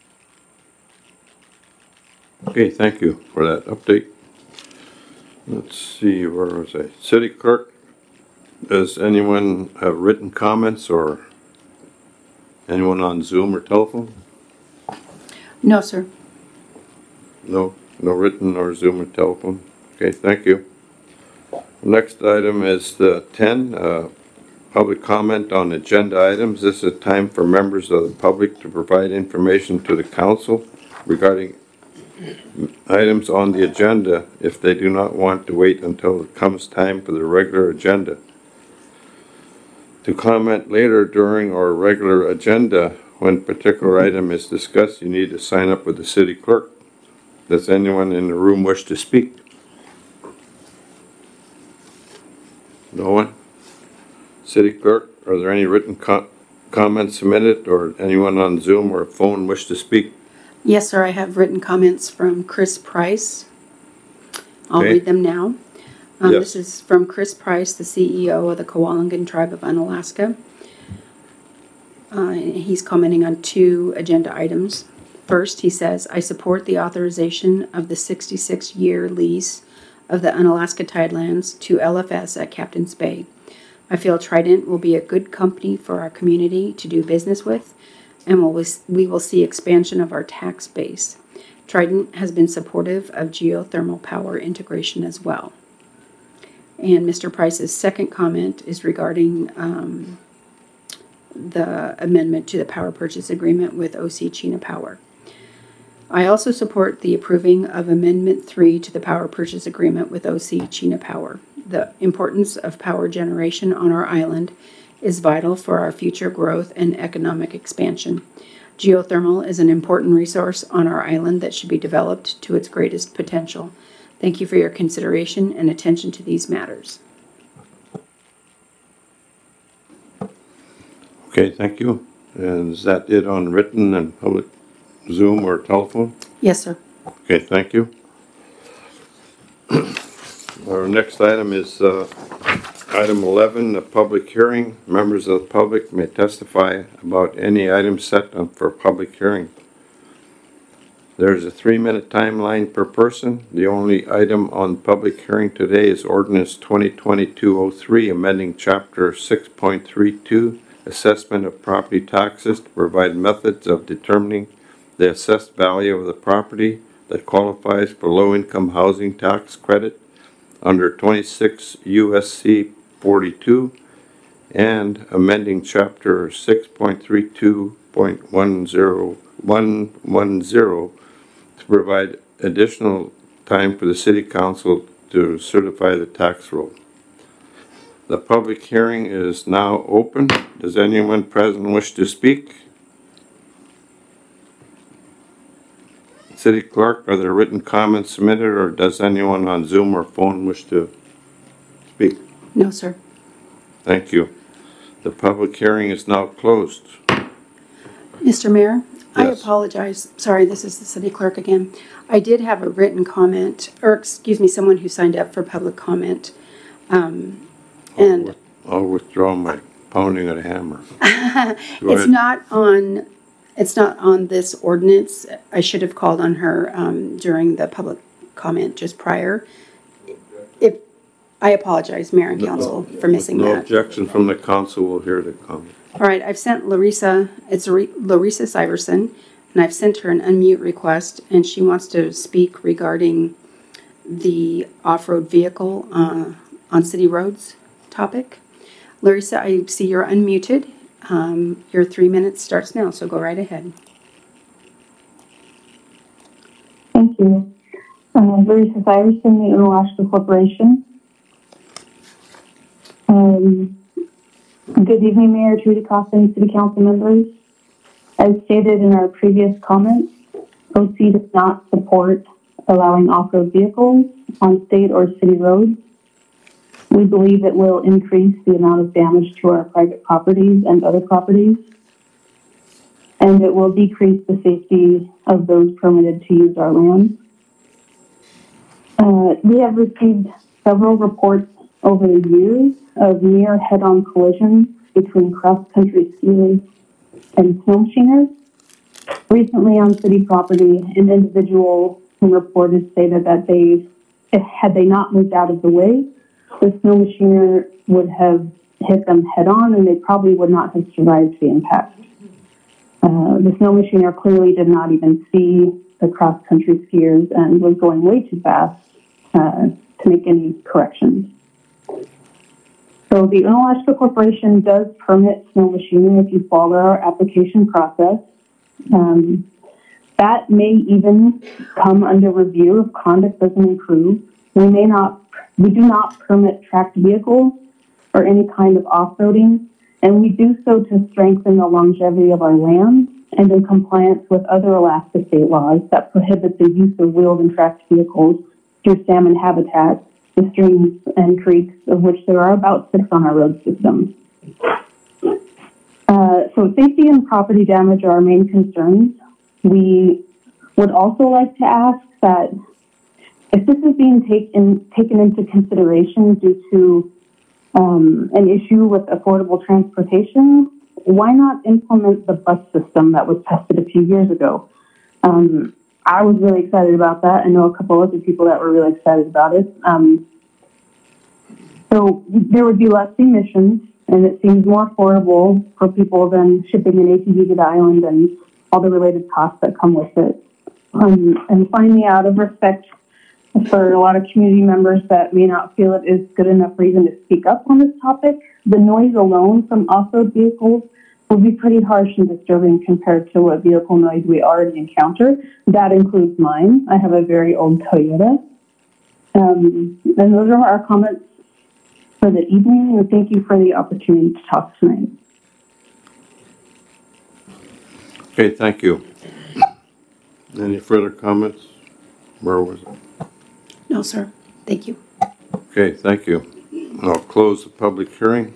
Okay, thank you for that update. Let's see, where was I? City clerk, does anyone have written comments or anyone on Zoom or telephone? No, sir. No written or Zoom or telephone. Okay, thank you. Next item is the 10, public comment on agenda items. This is time for members of the public to provide information to the council regarding items on the agenda if they do not want to wait until it comes time for the regular agenda. To comment later during our regular agenda when a particular item is discussed, you need to sign up with the city clerk. Does anyone in the room wish to speak? No one? City clerk, are there any written comments submitted, or anyone on Zoom or phone wish to speak? Yes, sir. I have written comments from Chris Price. I'll read them now. Yes. This is from Chris Price, the CEO of the Kewalungen Tribe of Unalaska. He's commenting on 2 agenda items. First, he says, I support the authorization of the 66-year lease of the Unalaska Tidelands to LFS at Captain's Bay. I feel Trident will be a good company for our community to do business with, and we will see expansion of our tax base. Trident has been supportive of geothermal power integration as well. And Mr. Price's second comment is regarding the amendment to the power purchase agreement with OC Chena Power. I also support the approving of Amendment 3 to the power purchase agreement with OC Chena Power. The importance of power generation on our island is vital for our future growth and economic expansion. Geothermal is an important resource on our island that should be developed to its greatest potential. Thank you for your consideration and attention to these matters. Okay, thank you. And is that it on written and public Zoom or telephone? Yes, sir. Okay, thank you. Our next item is item 11, a public hearing. Members of the public may testify about any item set up for public hearing. There's a 3-minute timeline per person. The only item on public hearing today is ordinance 2022-03, amending chapter 6.32, assessment of property taxes to provide methods of determining the assessed value of the property that qualifies for low-income housing tax credit under 26 USC 42, and amending chapter 6.32.10110 to provide additional time for the city council to certify the tax roll. The public hearing is now open. Does anyone present wish to speak? City Clerk, are there written comments submitted, or does anyone on Zoom or phone wish to speak? No, sir. Thank you. The public hearing is now closed. Mr. Mayor, I Yes. apologize. Sorry, this is the city clerk again. I did have a written comment, or excuse me, someone who signed up for public comment. And I'll withdraw my pounding of the hammer. Go it's ahead. not on this ordinance. I should have called on her during the public comment just prior. If I apologize, Mayor and Council, for missing No that. objection from the council. We'll hear the comment. All right, I've sent Larissa, Larissa Syverson, and I've sent her an unmute request, and she wants to speak regarding the off-road vehicle on city roads topic. Larissa, I see you're unmuted. Your 3 minutes starts now, so go right ahead. Thank you. Larissa Syverson, the Unalaska Corporation. Good evening, Mayor, Trudy Coffin, City Council members. As stated in our previous comments, OC does not support allowing off-road vehicles on state or city roads. We believe it will increase the amount of damage to our private properties and other properties, and it will decrease the safety of those permitted to use our land. We have received several reports over the years of near head-on collisions between cross-country skiers and snow machiners. Recently on city property, an individual who reported stated that had they not moved out of the way, the snow machiner would have hit them head-on and they probably would not have survived the impact. The snow machiner clearly did not even see the cross-country skiers and was going way too fast to make any corrections. So the Unalaska Corporation does permit snow machining if you follow our application process. That may even come under review if conduct doesn't improve. We do not permit tracked vehicles or any kind of off-roading, and we do so to strengthen the longevity of our land and in compliance with other Alaska state laws that prohibit the use of wheeled and tracked vehicles through salmon habitat, the streams and creeks, of which there are about 6 on our road system. So safety and property damage are our main concerns. We would also like to ask that if this is being taken into consideration due to an issue with affordable transportation, why not implement the bus system that was tested a few years ago? I was really excited about that. I know a couple other people that were really excited about it. So there would be less emissions, and it seems more affordable for people than shipping an ATV to the island and all the related costs that come with it. And finally, out of respect for a lot of community members that may not feel it is good enough reason to speak up on this topic, the noise alone from off-road vehicles will be pretty harsh and disturbing compared to what vehicle noise we already encounter. That includes mine. I have a very old Toyota. And those are our comments for the evening, and thank you for the opportunity to talk tonight. Okay, thank you. Any further comments? Where was it? No, sir. Thank you. Okay, thank you. I'll close the public hearing.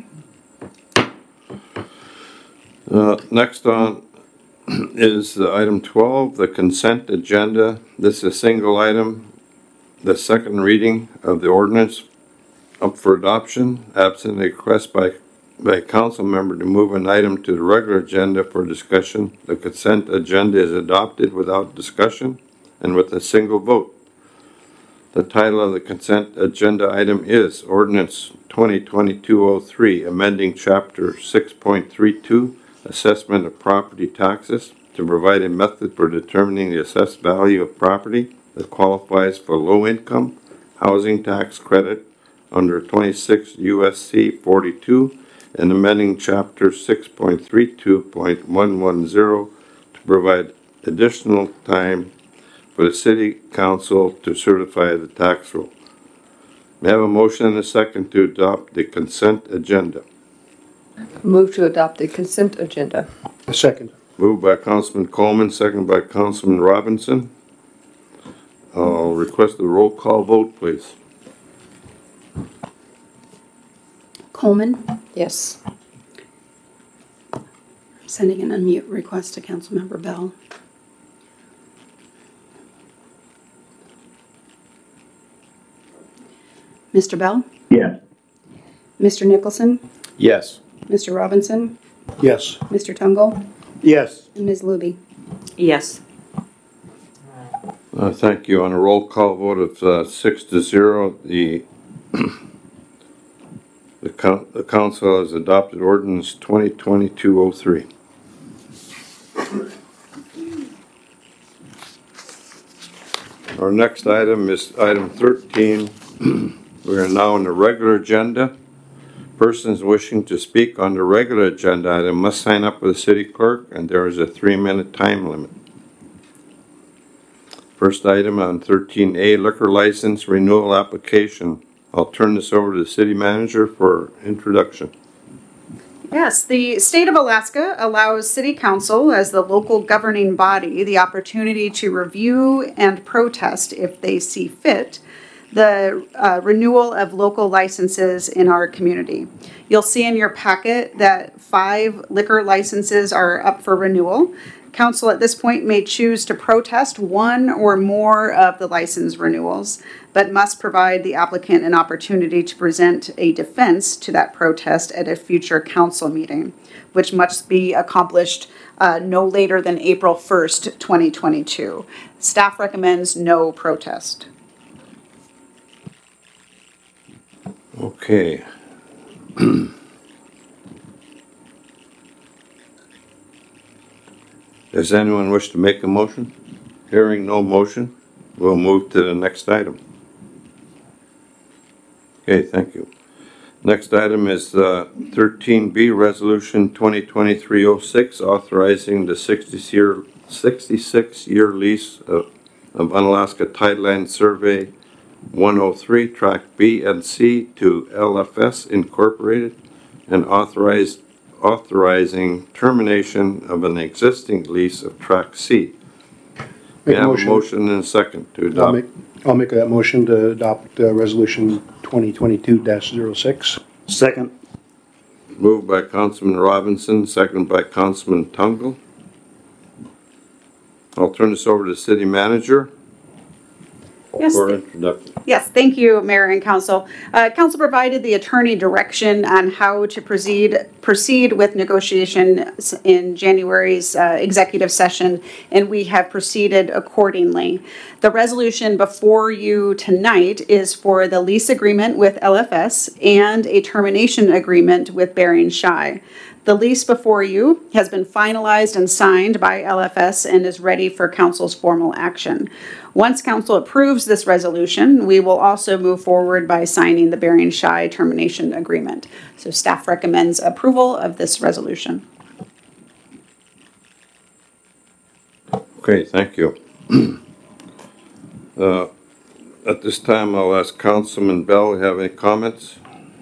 Next on is item 12, the consent agenda. This is a single item. the second reading of the ordinance up for adoption, absent a request by a council member to move an item to the regular agenda for discussion. The consent agenda is adopted without discussion and with a single vote. The title of the consent agenda item is Ordinance 2022-03, amending Chapter 6.32, Assessment of Property Taxes, to provide a method for determining the assessed value of property that qualifies for low-income housing tax credit under 26 U.S.C. 42, and amending Chapter 6.32.110 to provide additional time for the City Council to certify the tax roll. May I have a motion and a second to adopt the consent agenda? Move to adopt the consent agenda. A second. Moved by Councilman Coleman, second by Councilman Robinson. I'll request a roll call vote, please. Coleman, Yes. sending an unmute request to Councilmember Bell. Mr. Bell? Yes. Mr. Nicholson? Yes. Mr. Robinson? Yes. Mr. Tungle? Yes. And Ms. Luby? Yes. Thank you. On a roll call vote of 6-0, the council has adopted ordinance 2022-03. Our next item is item 13. We are now on the regular agenda. Persons wishing to speak on the regular agenda item must sign up with the city clerk, and there is a 3-minute time limit. First item on 13A, liquor license renewal application. I'll turn this over to the city manager for introduction. Yes, the state of Alaska allows City Council as the local governing body the opportunity to review and protest, if they see fit, the renewal of local licenses in our community. You'll see in your packet that 5 liquor licenses are up for renewal. Council at this point may choose to protest one or more of the license renewals, but must provide the applicant an opportunity to present a defense to that protest at a future council meeting, which must be accomplished no later than April 1st, 2022. Staff recommends no protest. Okay. Does anyone wish to make a motion? Hearing no motion, we'll move to the next item. Okay, thank you. Next item is 13B, Resolution 2023-06, authorizing the 66-year lease of Unalaska Tideland Survey 103, Track B and C to LFS Incorporated, and authorizing termination of an existing lease of Track C. May I have a motion and a second to adopt? I'll make that motion to adopt Resolution 2022-06. Second. Moved by Councilman Robinson, second by Councilman Tungle. I'll turn this over to the city manager Yes. for introduction. Yes, thank you, Mayor and Council. Council provided the attorney direction on how to proceed with negotiations in January's executive session, and we have proceeded accordingly. The resolution before you tonight is for the lease agreement with LFS and a termination agreement with Bering Shy. The lease before you has been finalized and signed by LFS and is ready for Council's formal action. Once Council approves this resolution, we will also move forward by signing the Bering Shy termination agreement. So staff recommends approval of this resolution. Okay, thank you. At this time, I'll ask Councilman Bell, have any comments?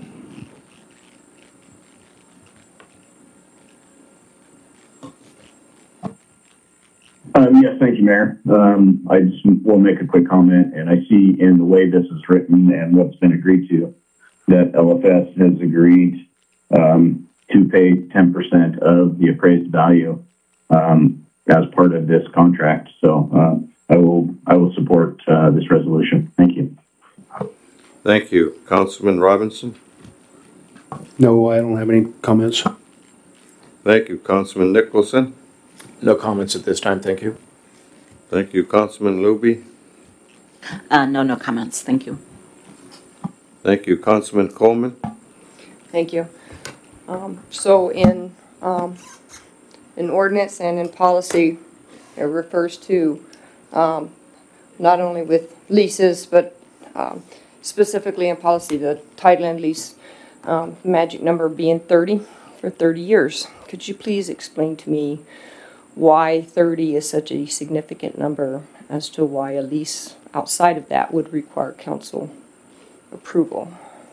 Yes, thank you, Mayor. I just will make a quick comment, and I see in the way this is written and what's been agreed to that LFS has agreed to pay 10% of the appraised value as part of this contract. So I will support this resolution. Thank you. Thank you. Councilman Robinson? No, I don't have any comments. Thank you. Councilman Nicholson? No comments at this time, thank you. Thank you. Councilman Luby? No comments. Thank you. Thank you. Councilman Coleman? Thank you. So in ordinance and in policy, it refers to not only with leases, but specifically in policy, the Tideland lease magic number being 30 for 30 years. Could you please explain to me why 30 is such a significant number as to why a lease outside of that would require council approval?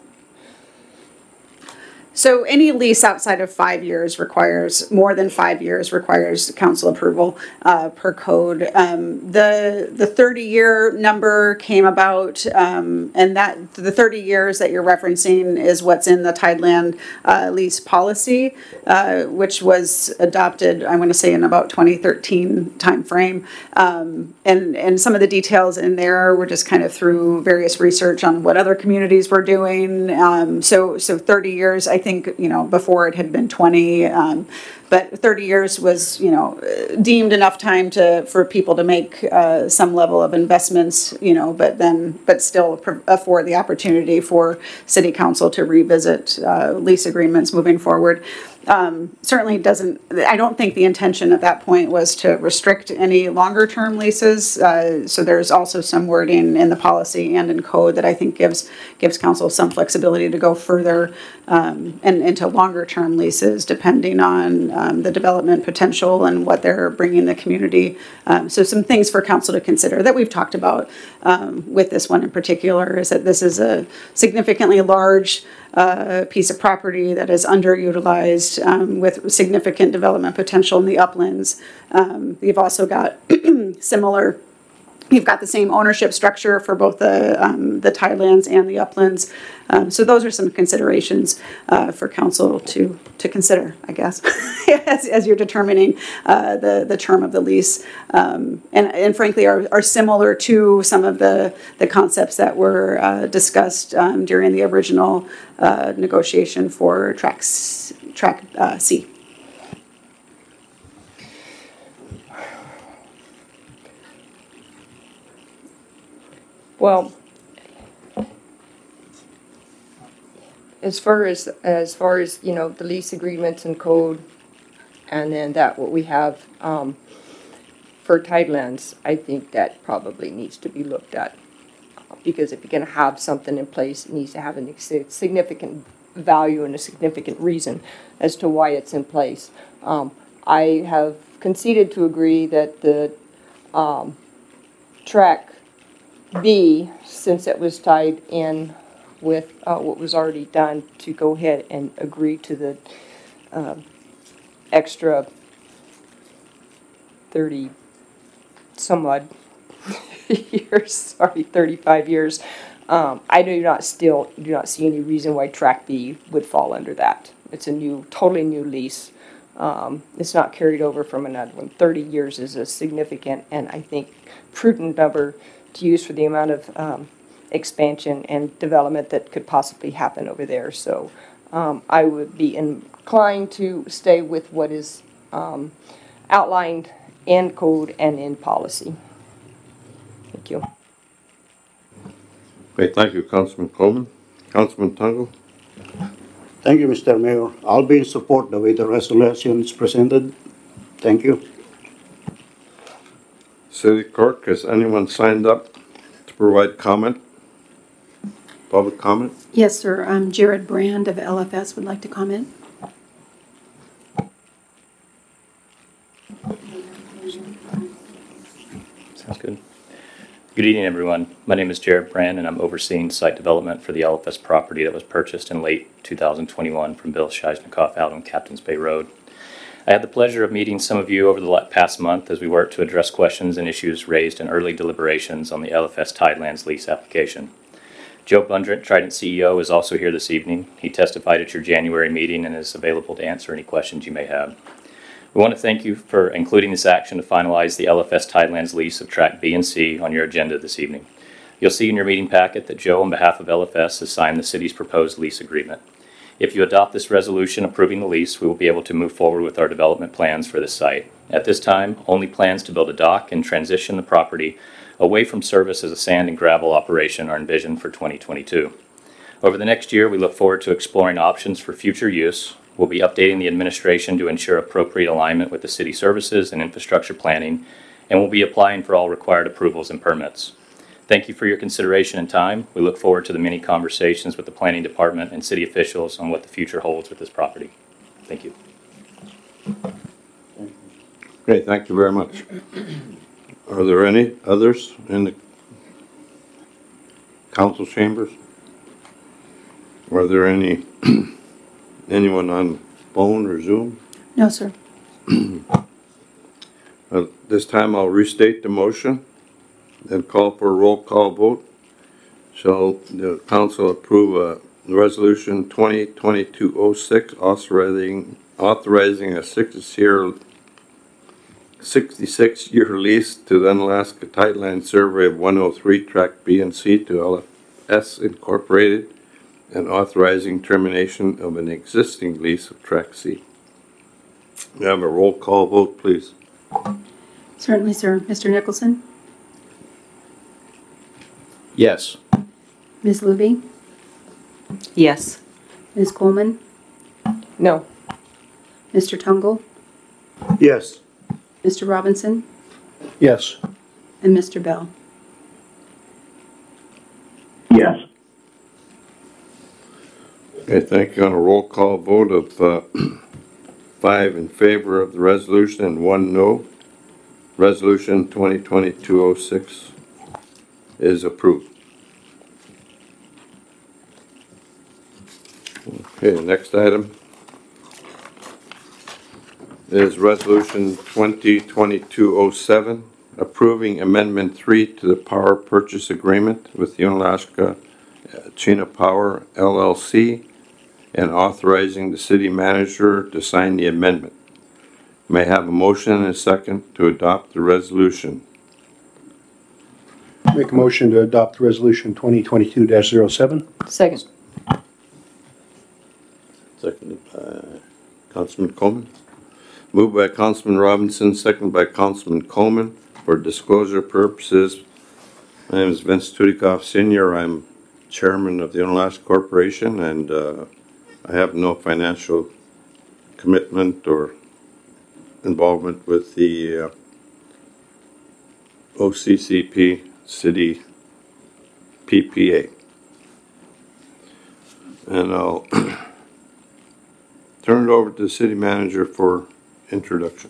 So any lease outside of 5 years requires, more than 5 years requires council approval per code. The 30-year number came about, and that the 30 years that you're referencing is what's in the Tideland lease policy, which was adopted, I want to say, in about 2013 timeframe. And some of the details in there were just kind of through various research on what other communities were doing. So 30 years, I think, before it had been 20, but 30 years was, deemed enough time for people to make some level of investments, but still afford the opportunity for city council to revisit lease agreements moving forward. Certainly I don't think the intention at that point was to restrict any longer term leases. So there's also some wording in the policy and in code that I think gives council some flexibility to go further and into longer term leases depending on the development potential and what they're bringing the community. So some things for council to consider that we've talked about with this one in particular is that this is a significantly large piece of property that is underutilized with significant development potential in the uplands. You've also got you've got the same ownership structure for both the Tidelands and the uplands. So those are some considerations for council to consider, I guess, as you're determining the term of the lease. And frankly are similar to some of the concepts that were discussed during the original negotiation for Track C. Well, as far as the lease agreements and code, and then what we have for Tidelands, I think that probably needs to be looked at, because if you're going to have something in place, it needs to have a significant value and a significant reason as to why it's in place. I have conceded to agree that the Track B, since it was tied in with what was already done, to go ahead and agree to the extra 30 some odd years, 35 years. I do not see any reason why Track B would fall under that. It's a totally new lease. It's not carried over from another one. 30 years is a significant and I think prudent number to use for the amount of expansion and development that could possibly happen over there. So I would be inclined to stay with what is outlined in code and in policy. Thank you. Okay, thank you, Councilman Coleman. Councilman Tungle? Thank you, Mr. Mayor. I'll be in support the way the resolution is presented. Thank you. City Clerk, has anyone signed up to provide comment? Public comment? Yes, sir. Jared Brand of LFS would like to comment. Sounds good. Good evening, everyone. My name is Jared Brand, and I'm overseeing site development for the LFS property that was purchased in late 2021 from Bill Shizhnikoff out on Captain's Bay Road. I had the pleasure of meeting some of you over the past month as we worked to address questions and issues raised in early deliberations on the LFS Tidelands lease application. Joe Bundrent, Trident CEO, is also here this evening. He testified at your January meeting and is available to answer any questions you may have. We want to thank you for including this action to finalize the LFS Tidelands lease of Track B and C on your agenda this evening. You'll see in your meeting packet that Joe, on behalf of LFS, has signed the city's proposed lease agreement. If you adopt this resolution approving the lease, we will be able to move forward with our development plans for this site. At this time, only plans to build a dock and transition the property away from service as a sand and gravel operation are envisioned for 2022. Over the next year, we look forward to exploring options for future use. We'll be updating the administration to ensure appropriate alignment with the city services and infrastructure planning, and we'll be applying for all required approvals and permits. Thank you for your consideration and time. We look forward to the many conversations with the planning department and city officials on what the future holds with this property. Thank you. Okay, thank you very much. Are there any others in the council chambers? Are there anyone on phone or Zoom? No, sir. This time I'll restate the motion, then call for a roll call vote. Shall the council approve resolution 2022-06 authorizing a 66-year lease to the Unalaska Tideland Survey of 103 Track B and C to LFS Incorporated, and authorizing termination of an existing lease of Track C. We have a roll call vote, please. Certainly, sir. Mr. Nicholson? Yes. Ms. Luby? Yes. Ms. Coleman? No. Mr. Tungle? Yes. Mr. Robinson? Yes. And Mr. Bell? Yes. Okay, thank you. On a roll call vote of 5 in favor of the resolution and 1 no, resolution 2022-06 is approved. Okay, next item is resolution 2022-07, approving amendment 3 to the power purchase agreement with the Unalaska Chena Power LLC, and authorizing the city manager to sign the amendment. May I have a motion and a second to adopt the resolution? Make a motion to adopt resolution 2022-07. Second. Seconded by Councilman Coleman. Moved by Councilman Robinson, seconded by Councilman Coleman. For disclosure purposes, my name is Vince Tudikoff Sr. I'm chairman of the Unalaska Corporation, and I have no financial commitment or involvement with the OCCP City PPA. And I'll turn it over to the city manager for introduction.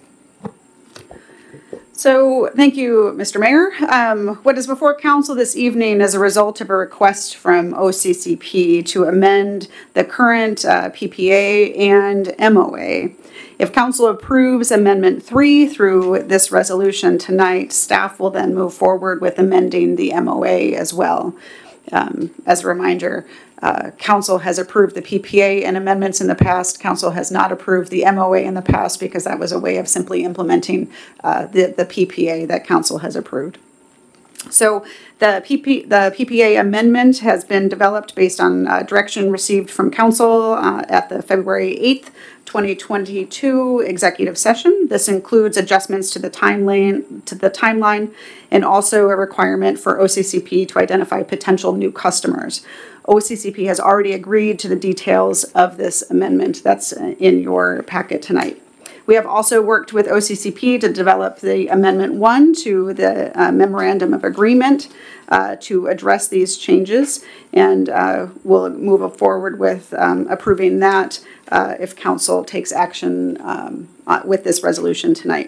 So, thank you, Mr. Mayor. What is before council this evening is a result of a request from OCCP to amend the current PPA and MOA. If council approves Amendment 3 through this resolution tonight, staff will then move forward with amending the MOA as well. As a reminder, council has approved the PPA and amendments in the past. Council has not approved the MOA in the past because that was a way of simply implementing the PPA that council has approved. So the PPA amendment has been developed based on direction received from council at the February 8th, 2022 executive session. This includes adjustments to the timeline and also a requirement for OCCP to identify potential new customers. OCCP has already agreed to the details of this amendment that's in your packet tonight. We have also worked with OCCP to develop the Amendment 1 to the Memorandum of Agreement to address these changes, and we'll move forward with approving that if council takes action with this resolution tonight.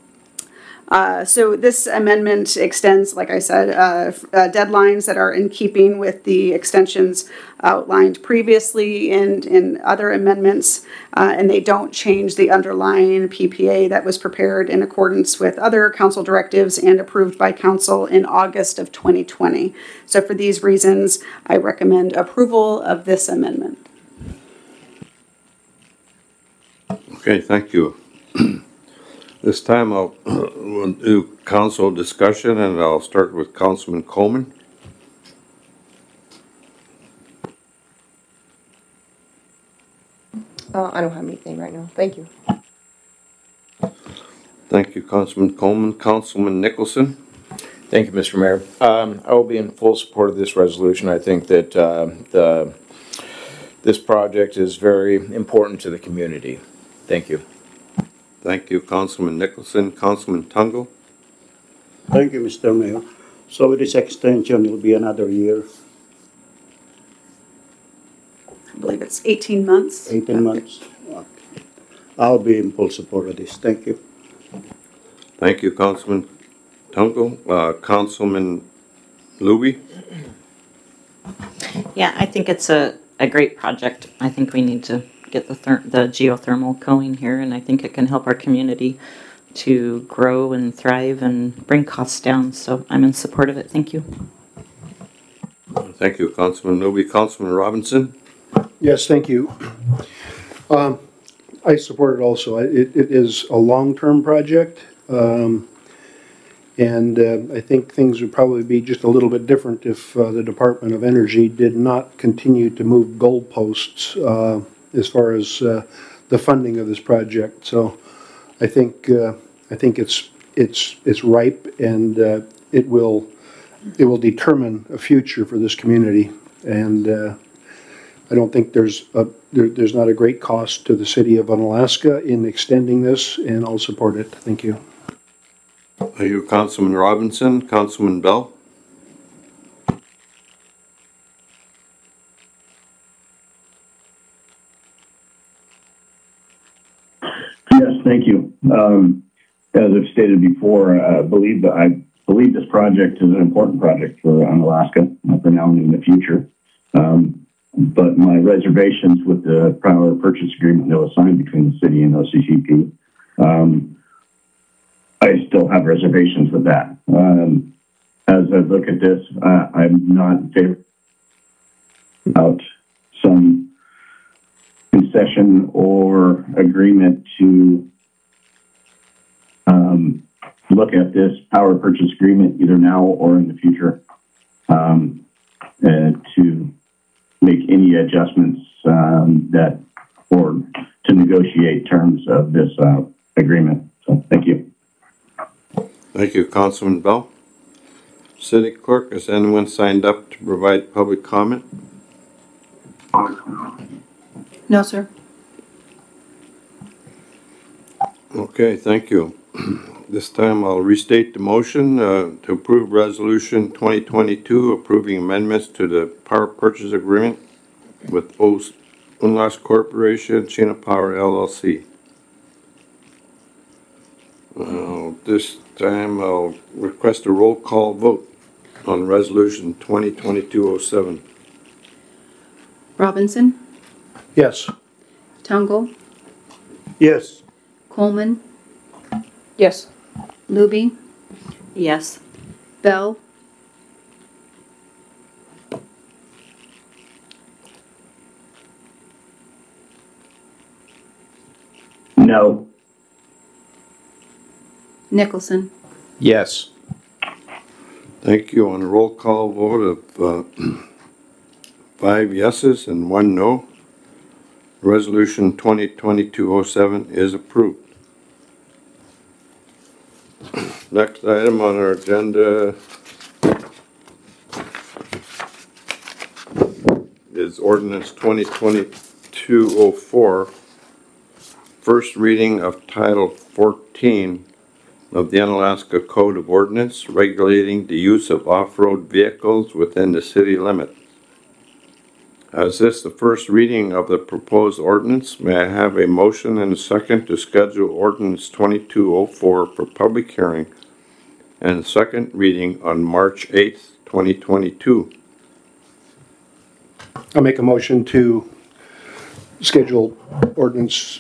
So this amendment extends, like I said, deadlines that are in keeping with the extensions outlined previously in other amendments, and they don't change the underlying PPA that was prepared in accordance with other council directives and approved by council in August of 2020. So for these reasons, I recommend approval of this amendment. Okay, thank you. This time we'll do council discussion, and I'll start with Councilman Coleman. I don't have anything right now. Thank you. Thank you, Councilman Coleman. Councilman Nicholson. Thank you, Mr. Mayor. I will be in full support of this resolution. I think that this project is very important to the community. Thank you. Thank you, Councilman Nicholson. Councilman Tungle. Thank you, Mr. Mayor. So with this extension, it'll be another year, I believe it's 18 months. 18 months. I'll be in full support of this. Thank you. Thank you, Councilman Tungle. Councilman Luby. Yeah, I think it's a great project. I think we need to get the geothermal going here, and I think it can help our community to grow and thrive and bring costs down. So I'm in support of it. Thank you. Thank you, Councilman Luby. Councilman Robinson. Yes, thank you. I support it also. It is a long-term project. And I think things would probably be just a little bit different if the Department of Energy did not continue to move goalposts as far as the funding of this project. So I think it's ripe, and it will determine a future for this community. And I don't think there's not a great cost to the city of Unalaska in extending this, and I'll support it. Thank you. Thank you, Councilman Robinson. Councilman Bell. Yes, thank you. As I've stated before, I believe this project is an important project for Unalaska for now and in the future. But my reservations with the power purchase agreement that was signed between the city and OCCP, I still have reservations with that. As I look at this, I'm not in favor about some concession or agreement to look at this power purchase agreement either now or in the future to make any adjustments or to negotiate terms of this agreement. So thank you. Thank you, Councilman Bell. City Clerk, has anyone signed up to provide public comment? No, sir. Okay, thank you. This time I'll restate the motion to approve Resolution 2022 approving amendments to the power purchase agreement with Unalaska Corporation, Chino Power LLC. This time I'll request a roll call vote on Resolution 2022-07. Robinson, Yes. Tungle, Yes. Coleman, Yes. Luby, Yes. Bell, No. Nicholson. Yes. Thank you. On a roll call vote of 5 yeses and 1 no, Resolution 2022-07 is approved. Next item on our agenda is Ordinance 2022-04, first reading of Title 14 of the Unalaska Code of Ordinance regulating the use of off-road vehicles within the city limits. As this the first reading of the proposed ordinance, may I have a motion and a second to schedule Ordinance 2204 for public hearing and second reading on March 8th, 2022. I'll make a motion to schedule ordinance,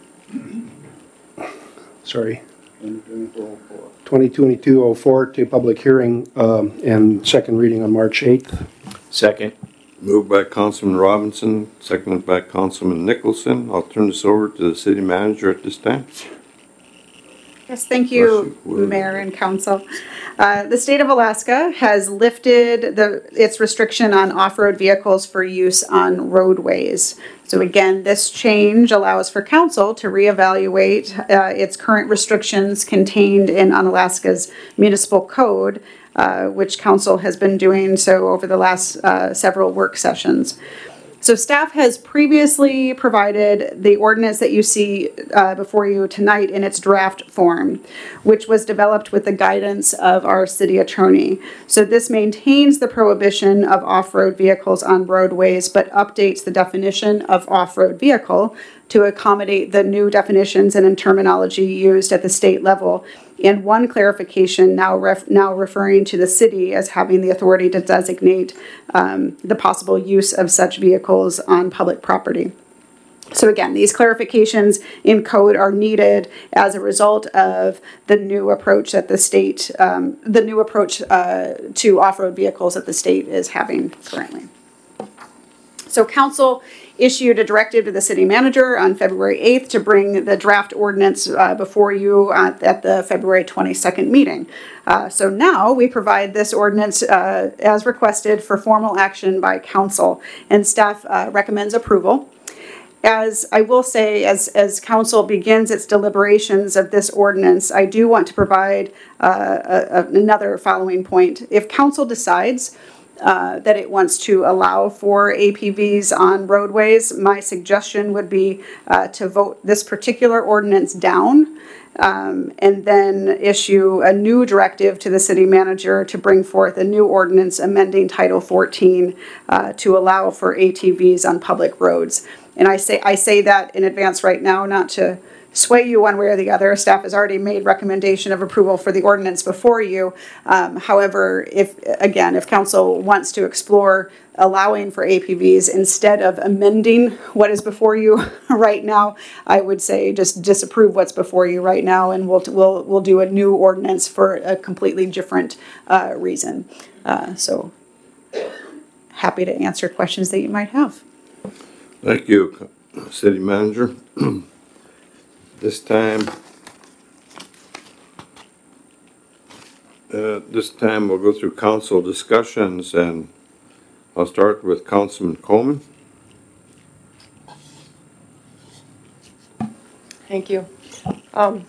2022-04 to public hearing and second reading on March 8th. Second. Moved by Councilman Robinson, seconded by Councilman Nicholson. I'll turn this over to the city manager at this time. Yes, thank you, Mayor and Council. The state of Alaska has lifted its restriction on off-road vehicles for use on roadways. So again, this change allows for council to reevaluate its current restrictions contained in Alaska's municipal code, which council has been doing so over the last several work sessions. So staff has previously provided the ordinance that you see before you tonight in its draft form, which was developed with the guidance of our city attorney. So this maintains the prohibition of off-road vehicles on roadways, but updates the definition of off-road vehicle to accommodate the new definitions and terminology used at the state level. And one clarification now referring to the city as having the authority to designate the possible use of such vehicles on public property. So again, these clarifications in code are needed as a result of the new approach that the state, to off-road vehicles that the state is having currently. So council issued a directive to the city manager on February 8th to bring the draft ordinance before you at the February 22nd meeting. So now we provide this ordinance as requested for formal action by council, and staff recommends approval. As I will say, as council begins its deliberations of this ordinance, I do want to provide another following point. If council decides that it wants to allow for APVs on roadways, my suggestion would be to vote this particular ordinance down and then issue a new directive to the city manager to bring forth a new ordinance amending Title 14 to allow for ATVs on public roads. And I say that in advance right now, not to sway you one way or the other. Staff has already made recommendation of approval for the ordinance before you. However, if council wants to explore allowing for APVs instead of amending what is before you right now, I would say just disapprove what's before you right now, and we'll do a new ordinance for a completely different reason. So happy to answer questions that you might have. Thank you, City Manager. This time we'll go through council discussions, and I'll start with Councilman Coleman. Thank you. I've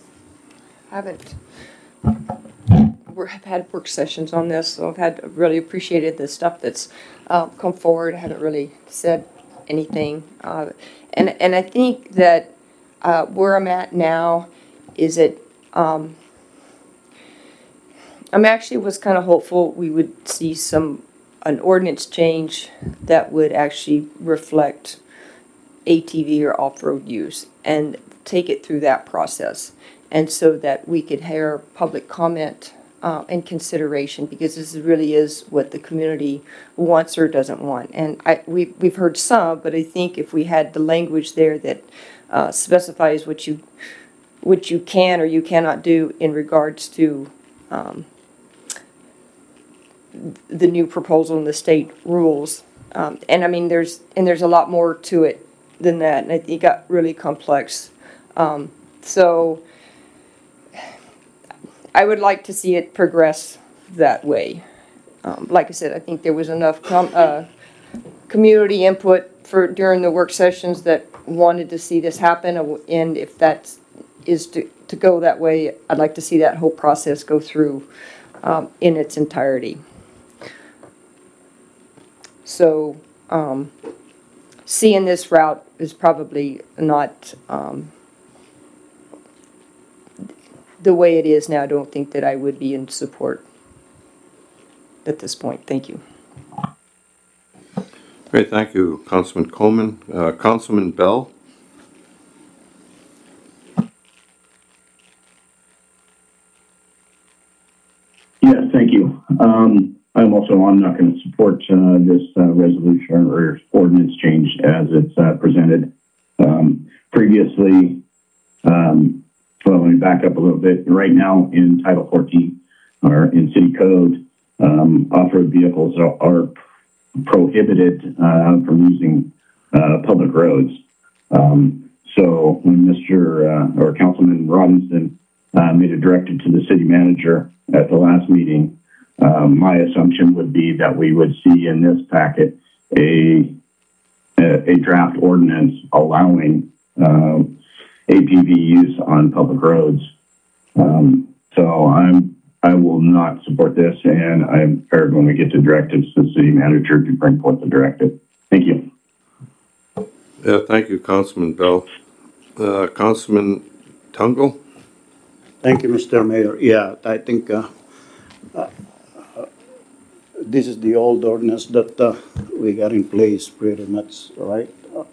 had work sessions on this, so I've really appreciated the stuff that's come forward. I haven't really said anything, and I think that where I'm at now is that I'm actually was kind of hopeful we would see an ordinance change that would actually reflect ATV or off-road use and take it through that process, and so that we could hear public comment and consideration, because this really is what the community wants or doesn't want. And we've heard some, but I think if we had the language there that specifies what you can or you cannot do in regards to the new proposal in the state rules, and I mean there's a lot more to it than that, and it got really complex. So I would like to see it progress that way. Like I said, I think there was enough community input during the work sessions that wanted to see this happen, and if that is to go that way, I'd like to see that whole process go through in its entirety. So seeing this route is probably not the way it is now. I don't think that I would be in support at this point. Thank you. Great, thank you, Councilman Coleman. Councilman Bell. Yes, thank you. I'm not going to support this resolution or ordinance change as it's presented. Previously, well, let me back up a little bit. Right now in Title 14 or in City Code, off-road vehicles are prohibited from using public roads. So when Mr. or Councilman Robinson made a directive to the city manager at the last meeting. My assumption would be that we would see in this packet a draft ordinance allowing ATV use on public roads. So I will not support this, and I'm prepared when we get the directives to the city manager to bring forth the directive. Thank you. Yeah, thank you, Councilman Bell. Councilman Tungle? Thank you, Mr. Mayor. Yeah, I think this is the old ordinance that we got in place pretty much, right?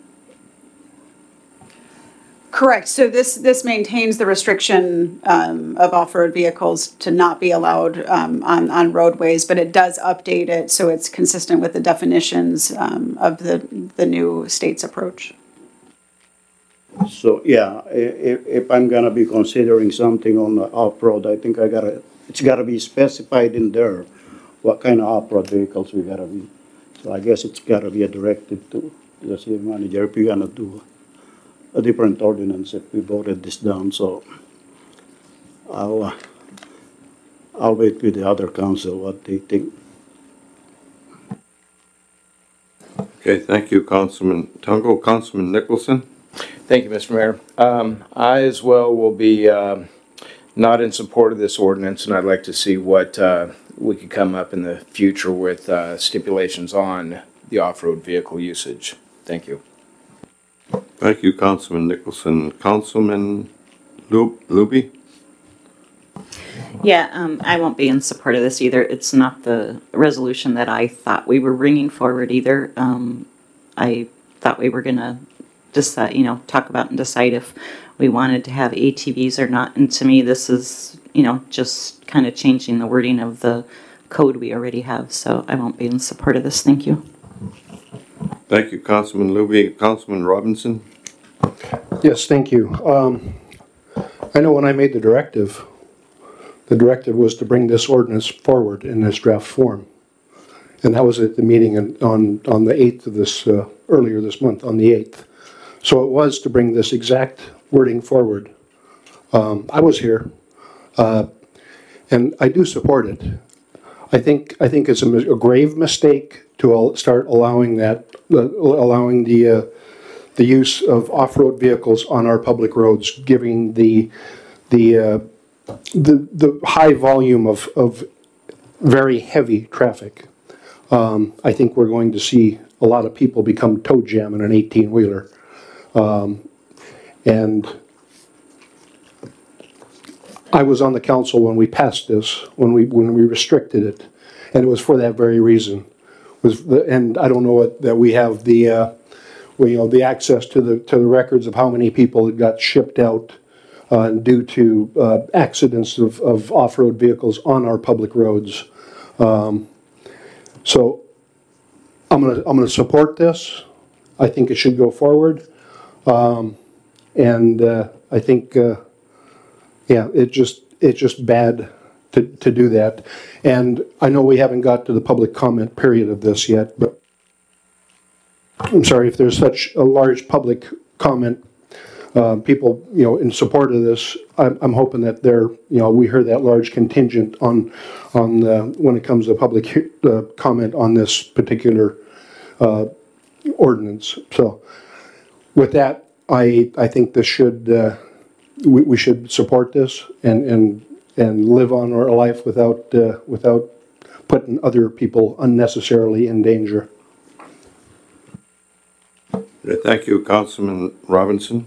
Correct. So this maintains the restriction of off-road vehicles to not be allowed on roadways, but it does update it so it's consistent with the definitions of the new state's approach. So yeah, if I'm gonna be considering something on the off-road, I think it's gotta be specified in there what kind of off-road vehicles we gotta be. So I guess it's gotta be a directive to the city manager if you're gonna do a different ordinance if we voted this down. So I'll wait with the other council what they think. Okay, thank you, Councilman Tungle. Councilman Nicholson? Thank you, Mr. Mayor. I as well will be not in support of this ordinance, and I'd like to see what we could come up in the future with stipulations on the off-road vehicle usage. Thank you. Thank you, Councilman Nicholson. Councilman Luby? Yeah, I won't be in support of this either. It's not the resolution that I thought we were bringing forward either. I thought we were going to just, talk about and decide if we wanted to have ATVs or not. And to me, this is, just kind of changing the wording of the code we already have. So I won't be in support of this. Thank you. Thank you, Councilman Luby. Councilman Robinson? Yes, thank you. I know when I made the directive was to bring this ordinance forward in this draft form. And that was at the meeting on the 8th of this, earlier this month, on the 8th. So it was to bring this exact wording forward. I was here, and I do support it. I think it's a grave mistake to start allowing the use of off-road vehicles on our public roads, giving the high volume of very heavy traffic. I think we're going to see a lot of people become toe jamming an 18-wheeler. And I was on the council when we passed this, when we restricted it, and it was for that very reason. And I don't know that we have the access to the records of how many people that got shipped out due to accidents of off-road vehicles on our public roads. So I'm gonna support this. I think it should go forward, and I think it's just bad to do that. And I know we haven't got to the public comment period of this yet, but I'm sorry if there's such a large public comment, people, in support of this. I'm hoping that we heard that large contingent on when it comes to public comment on this particular ordinance. So with that, I think this should we should support this and live on our life without putting other people unnecessarily in danger. Thank you, Councilman Robinson.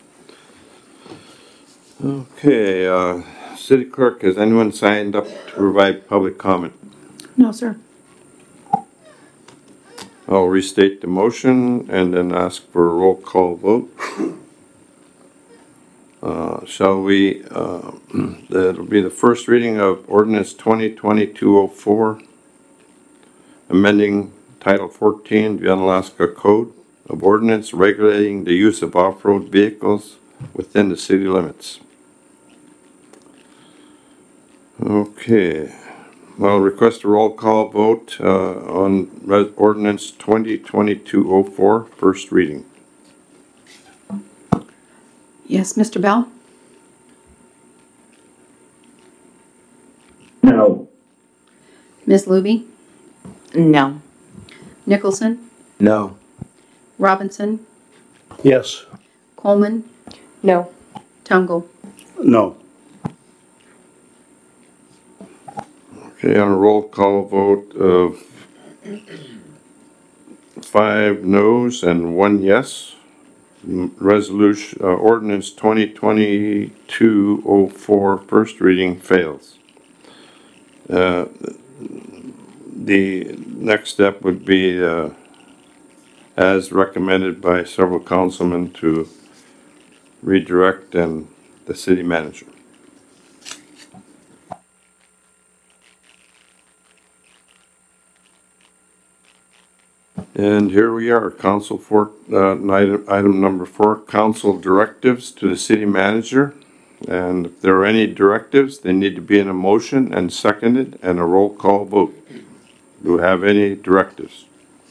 Okay, City Clerk, has anyone signed up to provide public comment? No, sir. I'll restate the motion and then ask for a roll call vote. Shall we, that'll be the first reading of Ordinance 2020-204, amending Title 14, the Unalaska Code of Ordinance regulating the use of off-road vehicles within the city limits. Okay, I'll request a roll call vote on Ordinance 2020-204, first reading. Yes, Mr. Bell? Ms. Luby? No. Nicholson? No. Robinson? Yes. Coleman? No. Tungle? No. Okay, on a roll call vote of 5 noes and 1 yes, resolution, ordinance 2022-04 first reading fails. The next step would be, as recommended by several councilmen, to redirect the city manager. And here we are, council for, item number 4, council directives to the city manager. And if there are any directives, they need to be in a motion and seconded and a roll call vote. Do we have any directives?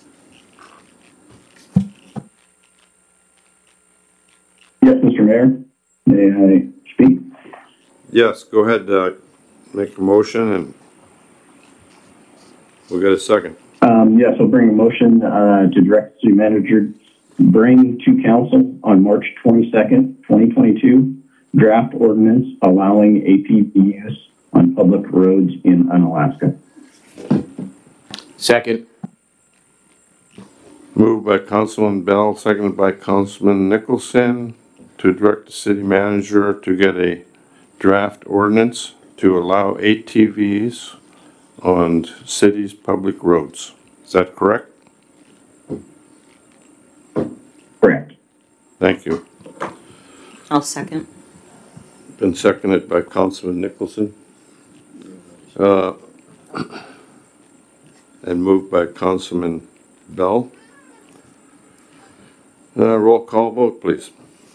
Yes, Mr. Mayor, may I speak? Yes, go ahead, make a motion and we'll get a second. Yes, I'll bring a motion to direct the city manager bring to council on March 22nd, 2022, draft ordinance allowing ATV use on public roads in Unalaska. Second. Moved by Councilman Bell, seconded by Councilman Nicholson to direct the city manager to get a draft ordinance to allow ATVs on city's public roads. Is that correct? Correct. Thank you. I'll second. Been seconded by Councilman Nicholson. And moved by Councilman Bell. Roll call vote, please.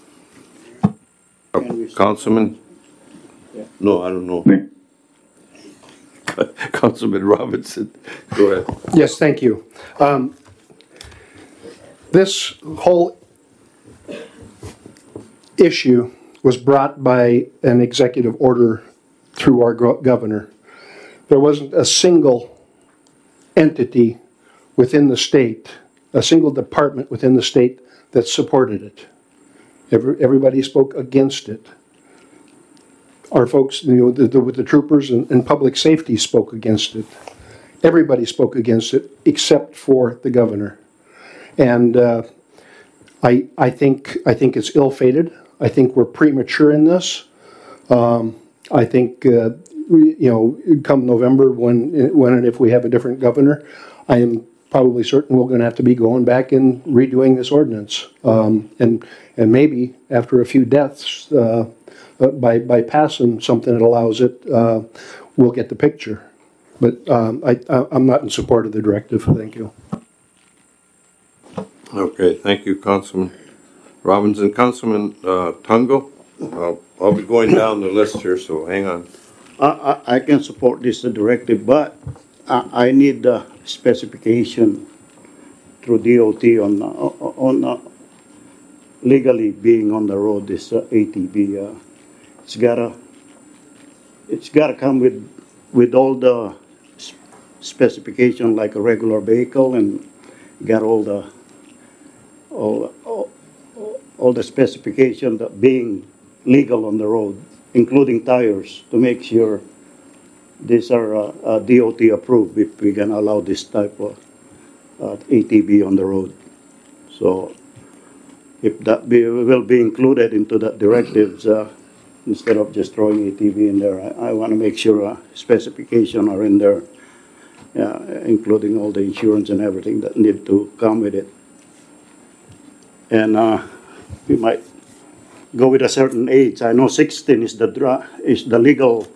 Councilman? No, I don't know. Councilman Robinson, go ahead. Yes, thank you. This whole issue was brought by an executive order through our governor. There wasn't a single entity within the state, a single department within the state that supported it. Everybody spoke against it. Our folks, the troopers and public safety spoke against it. Everybody spoke against it except for the governor. And I think it's ill-fated. I think we're premature in this. I think come November, when and if we have a different governor, I am probably certain we're going to have to be going back and redoing this ordinance. And maybe after a few deaths, by passing something that allows it, we'll get the picture. But I'm not in support of the directive. Thank you. Okay, thank you, Councilman Robinson. Councilman Tungo, I'll be going down the list here, so hang on. I can support this directive, but I need the specification through DOT on legally being on the road. This ATV, it's gotta come with all the specification like a regular vehicle, and got all the specification that being legal on the road, including tires, to make sure these are DOT approved if we can allow this type of ATV on the road. So if that will be included into the directives, instead of just throwing ATV in there, I want to make sure specifications are in there, including all the insurance and everything that need to come with it. And we might go with a certain age. I know 16 is the legal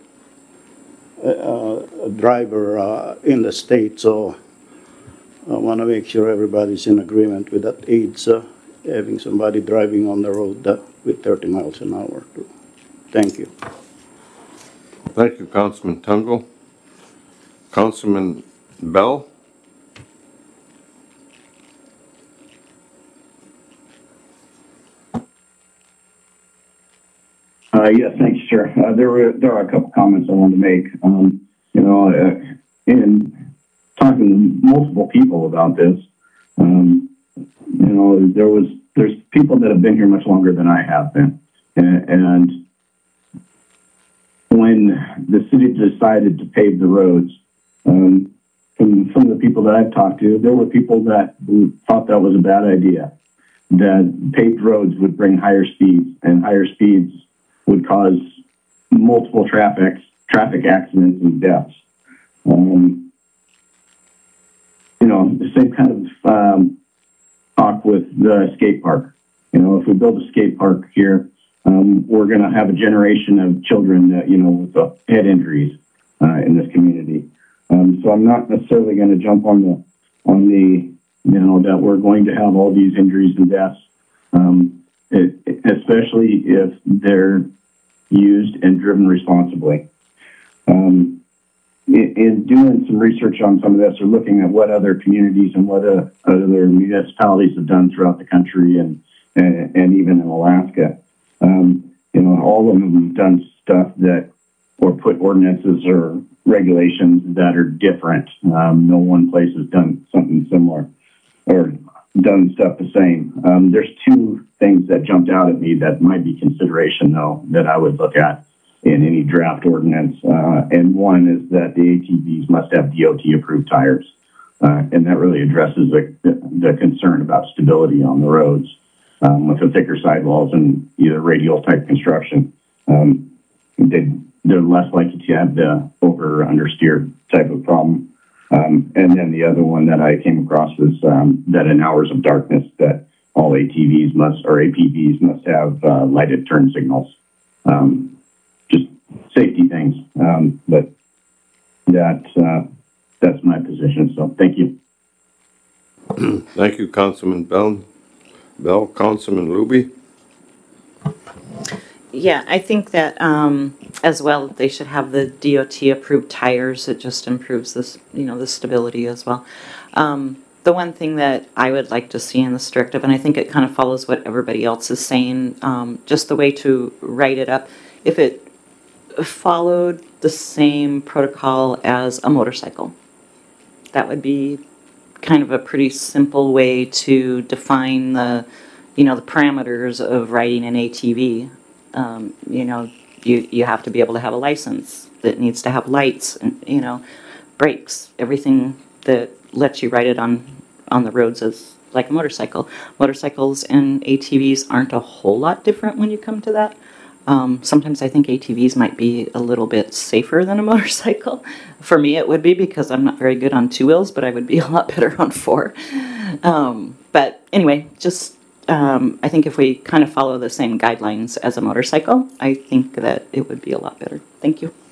driver in the state, so I want to make sure everybody's in agreement with that age, having somebody driving on the road with 30 miles an hour. Thank you. Thank you, Councilman Tungo. Councilman Bell? Yes, thanks, Chair. There are a couple comments I wanted to make. In talking to multiple people about this. There's people that have been here much longer than I have been. And when the city decided to pave the roads, from some of the people that I've talked to, there were people that thought that was a bad idea, that paved roads would bring higher speeds, and higher speeds would cause multiple traffic accidents and deaths. The same kind of talk with the skate park. If we build a skate park here, we're going to have a generation of children that, with head injuries in this community. So I'm not necessarily going to jump on the that we're going to have all these injuries and deaths, especially if they're used and driven responsibly. In doing some research on some of this, or looking at what other communities and what other municipalities have done throughout the country and even in Alaska, all of them have done stuff or put ordinances or regulations that are different. No one place has done something similar or done stuff the same. There's two things that jumped out at me that might be consideration, though, that I would look at in any draft ordinance. And one is that the ATVs must have DOT-approved tires. And that really addresses the concern about stability on the roads. With the thicker sidewalls and either radial type construction, they're less likely to have the over or understeered type of problem. And then the other one that I came across was that in hours of darkness, that all ATVs APVs must have lighted turn signals. Just safety things. But that's my position. So thank you. Thank you, Councilman Bell. Councilman Luby. Yeah, I think that as well, they should have the DOT-approved tires. It just improves this, the stability as well. The one thing that I would like to see in this directive, and I think it kind of follows what everybody else is saying, just the way to write it up, if it followed the same protocol as a motorcycle, that would be kind of a pretty simple way to define the parameters of riding an ATV. You have to be able to have a license that needs to have lights and, brakes, everything that lets you ride it on the roads as like a motorcycle. Motorcycles and ATVs aren't a whole lot different when you come to that. Sometimes I think ATVs might be a little bit safer than a motorcycle. For me, it would be, because I'm not very good on two wheels, but I would be a lot better on four. But anyway, just I think if we kind of follow the same guidelines as a motorcycle, I think that it would be a lot better. Thank you.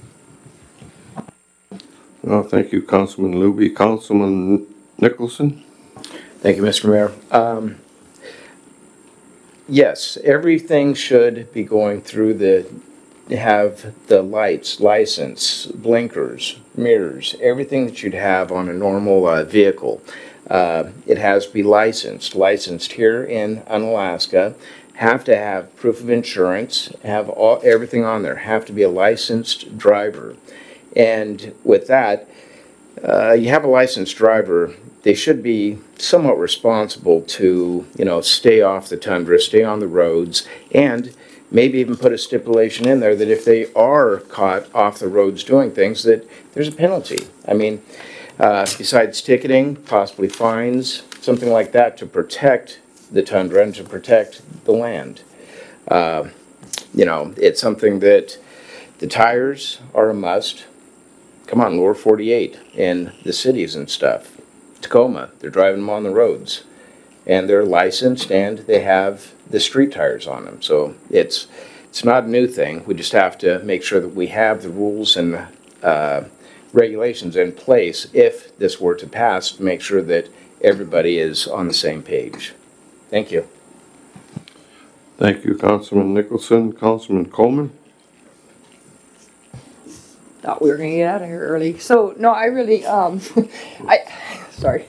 Well, thank you, Councilman Luby. Councilman Nicholson. Thank you, Mr. Mayor. Yes, everything should be going through have the lights, license, blinkers, mirrors, everything that you'd have on a normal vehicle. It has to be licensed here in Alaska, have to have proof of insurance, have everything on there, have to be a licensed driver. And with that, you have a licensed driver, they should be somewhat responsible to, stay off the tundra, stay on the roads, and maybe even put a stipulation in there that if they are caught off the roads doing things, that there's a penalty. I mean, besides ticketing, possibly fines, something like that to protect the tundra and to protect the land. It's something that the tires are a must. Come on, lower 48 in the cities and stuff. Tacoma, they're driving them on the roads. And they're licensed and they have the street tires on them. So it's not a new thing. We just have to make sure that we have the rules and regulations in place if this were to pass, to make sure that everybody is on the same page. Thank you. Thank you, Councilman Nicholson. Councilman Coleman. Thought we were going to get out of here early. So no, I really sorry.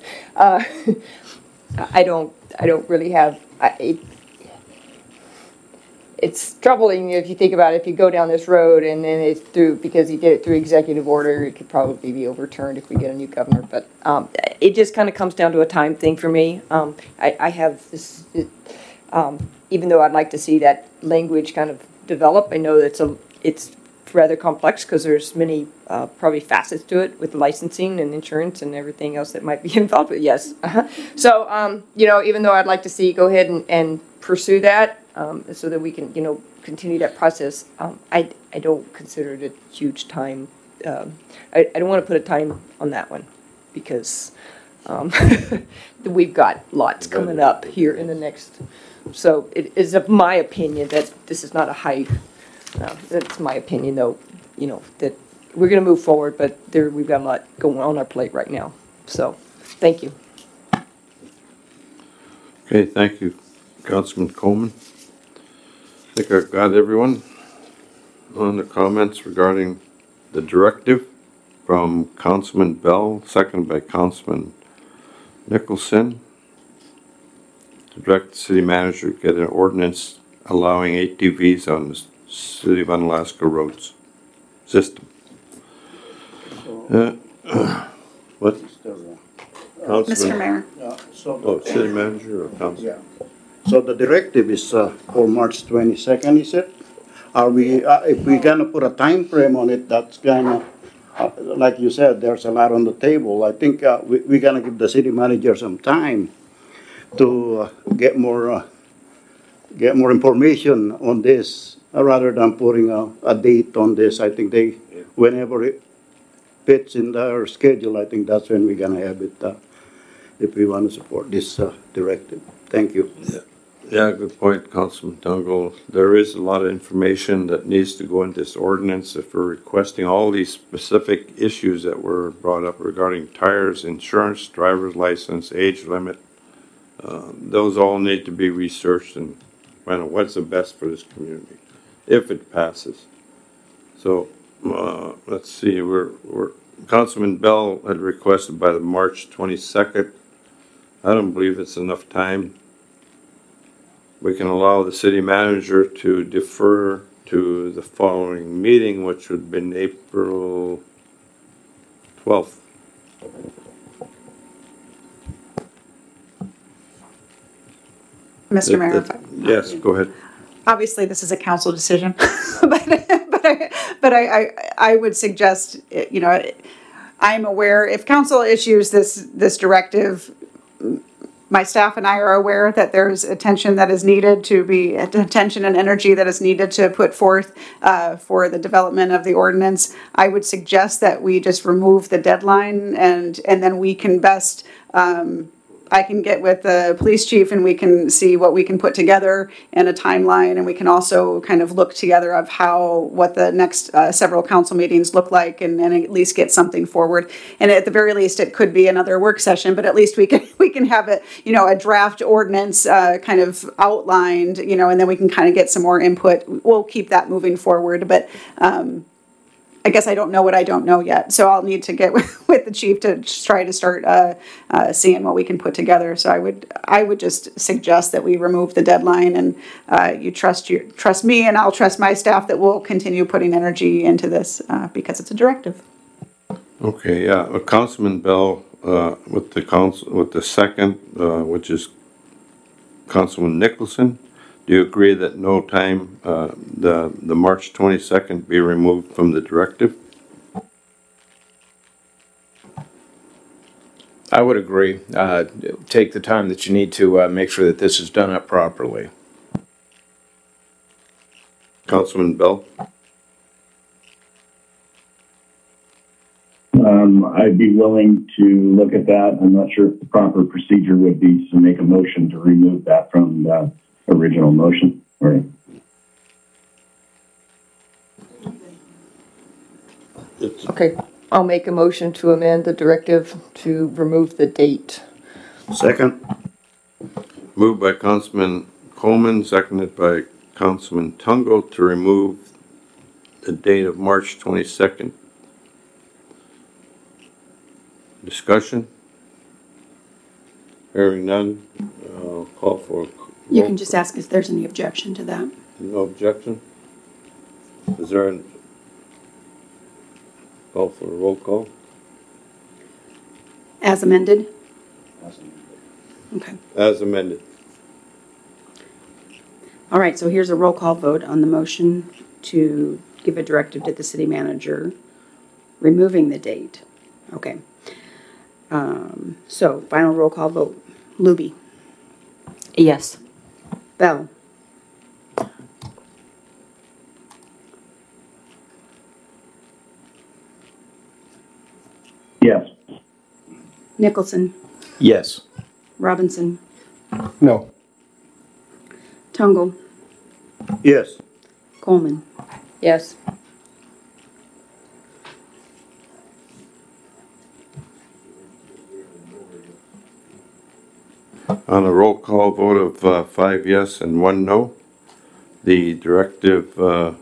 I don't really have it's troubling if you think about it. If you go down this road and then it's through, because he did it through executive order, it could probably be overturned if we get a new governor. But it just kind of comes down to a time thing for me. I have this, even though I'd like to see that language kind of develop, I know that it's rather complex because there's many probably facets to it with licensing and insurance and everything else that might be involved. But yes, so you know, even though I'd like to see go ahead and pursue that so that we can, you know, continue that process, I don't consider it a huge time. I don't want to put a time on that one because we've got lots coming up here in the next. So it is of my opinion that this is not a high. That's my opinion, though. You know that we're going to move forward, but we've got a lot going on our plate right now. So, thank you. Okay, thank you, Councilman Coleman. I think I've got everyone on the comments regarding the directive from Councilman Bell, seconded by Councilman Nicholson, to direct the city manager to get an ordinance allowing ATVs on the City of Unalaska roads system. What? Mr. Mayor. City manager or council? Yeah. So the directive is for March 22nd, is it? Are we, if we're gonna put a time frame on it, that's gonna, like you said, there's a lot on the table. I think we're gonna give the city manager some time to get more information on this, rather than putting a date on this. I think whenever it fits in their schedule, I think that's when we're gonna have it, if we want to support this directive. Thank you. Yeah, good point, Councilman Tungo. There is a lot of information that needs to go into this ordinance if we're requesting all these specific issues that were brought up regarding tires, insurance, driver's license, age limit. Those all need to be researched and find out what's the best for this community, if it passes. So, let's see, Councilman Bell had requested by the March 22nd. I don't believe it's enough time. We can allow the city manager to defer to the following meeting, which would have been April 12th. Mr. Mayor. Yes, go ahead. Obviously, this is a council decision, but I would suggest, you know, I'm aware if council issues this directive, my staff and I are aware that there's attention that is needed attention and energy that is needed to put forth for the development of the ordinance. I would suggest that we just remove the deadline and then we can best, I can get with the police chief and we can see what we can put together in a timeline, and we can also kind of look together of what the next several council meetings look like, and at least get something forward. And at the very least, it could be another work session, but at least we can have a draft ordinance kind of outlined, and then we can kind of get some more input. We'll keep that moving forward, but I guess I don't know what I don't know yet, so I'll need to get with the chief to try to start seeing what we can put together. So I would just suggest that we remove the deadline, and you trust me, and I'll trust my staff that we'll continue putting energy into this because it's a directive. Okay, yeah, Councilman Bell with the second, which is Councilman Nicholson. Do you agree that no time, the March 22nd be removed from the directive? I would agree. Take the time that you need to make sure that this is done up properly. Councilman Bell? I'd be willing to look at that. I'm not sure if the proper procedure would be to make a motion to remove that from the original motion. Or Okay, I'll make a motion to amend the directive to remove the date. Second. Moved by Councilman Coleman, seconded by Councilman Tungo to remove the date of March 22nd. Discussion? Hearing none, I'll call for. You can just ask if there's any objection to that. No objection? Is there a call for a roll call? As amended? Okay. As amended. All right, so here's a roll call vote on the motion to give a directive to the city manager removing the date. Okay. So final roll call vote. Luby? Yes. Bell? Yes. Nicholson? Yes. Robinson? No. Tungle? Yes. Coleman? Yes. On a roll call vote of 5 yes and 1 no, the directive to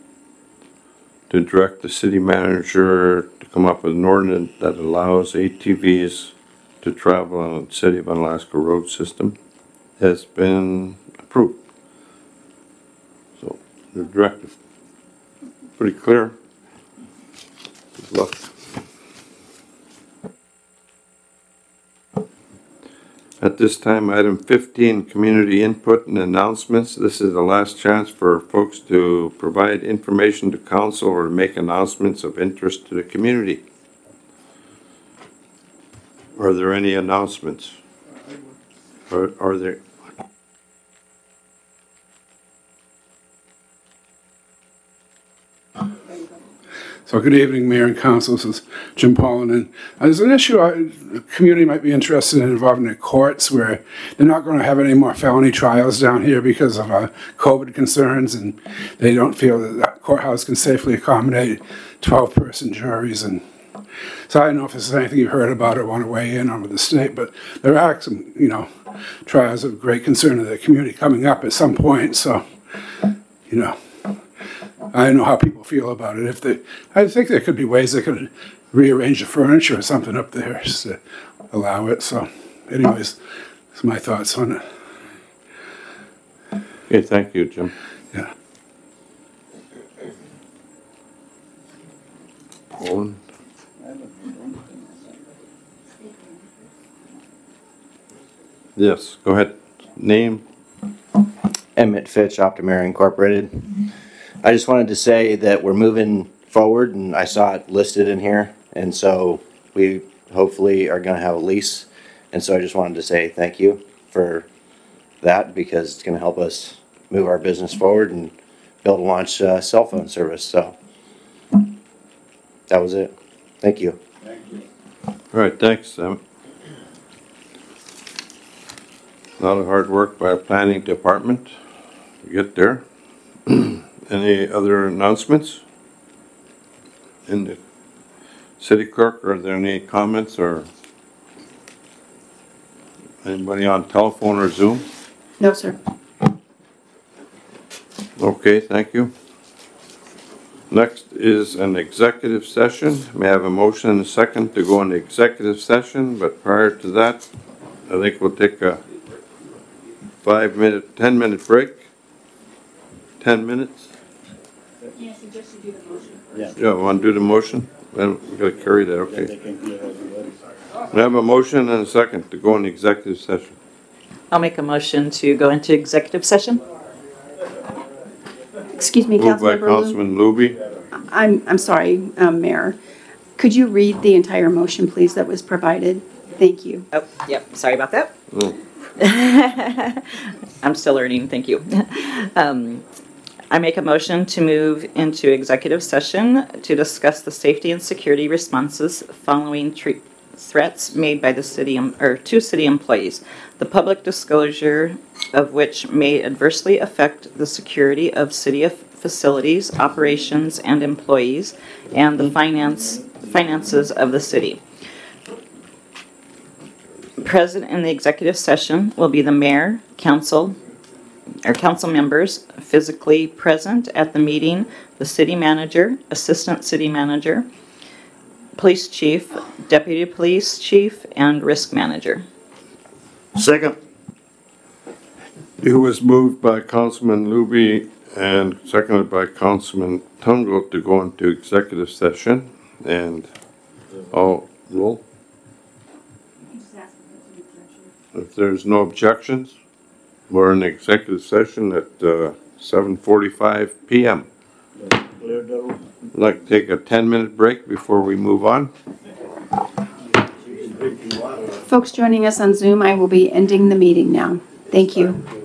direct the city manager to come up with an ordinance that allows ATVs to travel on the City of Unalaska road system has been approved. So the directive, pretty clear. Good luck. At this time, item 15, community input and announcements. This is the last chance for folks to provide information to council or make announcements of interest to the community. Are there any announcements? Are there? So good evening, Mayor and Council. This is Jim Paulin. And there's an issue the community might be interested in involving the courts, where they're not going to have any more felony trials down here because of COVID concerns, and they don't feel that that courthouse can safely accommodate 12-person juries. And so I don't know if this is anything you've heard about or want to weigh in on with the state, but there are some, trials of great concern to the community coming up at some point. So, I don't know how people feel about it. I think there could be ways they could rearrange the furniture or something up there to allow it. So, anyways, that's my thoughts on it. Okay, thank you, Jim. Yeah. Owen? Yes, go ahead. Name? Emmett Fitch, Optimer Incorporated. I just wanted to say that we're moving forward, and I saw it listed in here, and so we hopefully are going to have a lease, and so I just wanted to say thank you for that, because it's going to help us move our business forward and be able to launch cell phone service. So that was it. Thank you. All right, thanks, Emmett. A lot of hard work by our planning department to get there. Any other announcements? In the city clerk, are there any comments or anybody on telephone or Zoom? No, sir. Okay, thank you. Next is an executive session. May I have a motion and a second to go into executive session, but prior to that, I think we'll take a 10-minute break. 10 minutes? Yes, and just to do the motion. Yeah, want to do the motion? Then we gotta carry that, okay. We have a motion and a second to go into executive session. I'll make a motion to go into executive session. Excuse me, Moved by Councilmember Councilman Luby. I'm sorry, Mayor. Could you read the entire motion, please, that was provided? Thank you. Oh, yep, sorry about that. Oh. I'm still learning, thank you. I make a motion to move into executive session to discuss the safety and security responses following threats made by the city to city employees, the public disclosure of which may adversely affect the security of city facilities, operations, and employees, and the finances of the city. Present in the executive session will be the mayor, council members physically present at the meeting, the city manager, assistant city manager, police chief, deputy police chief, and risk manager. Second. It was moved by Councilman Luby And seconded by Councilman Tungo to go into executive session. And all roll. If there's no objections, we're in executive session at 7:45 p.m. I'd like to take a 10-minute break before we move on. Folks joining us on Zoom, I will be ending the meeting now. Thank you.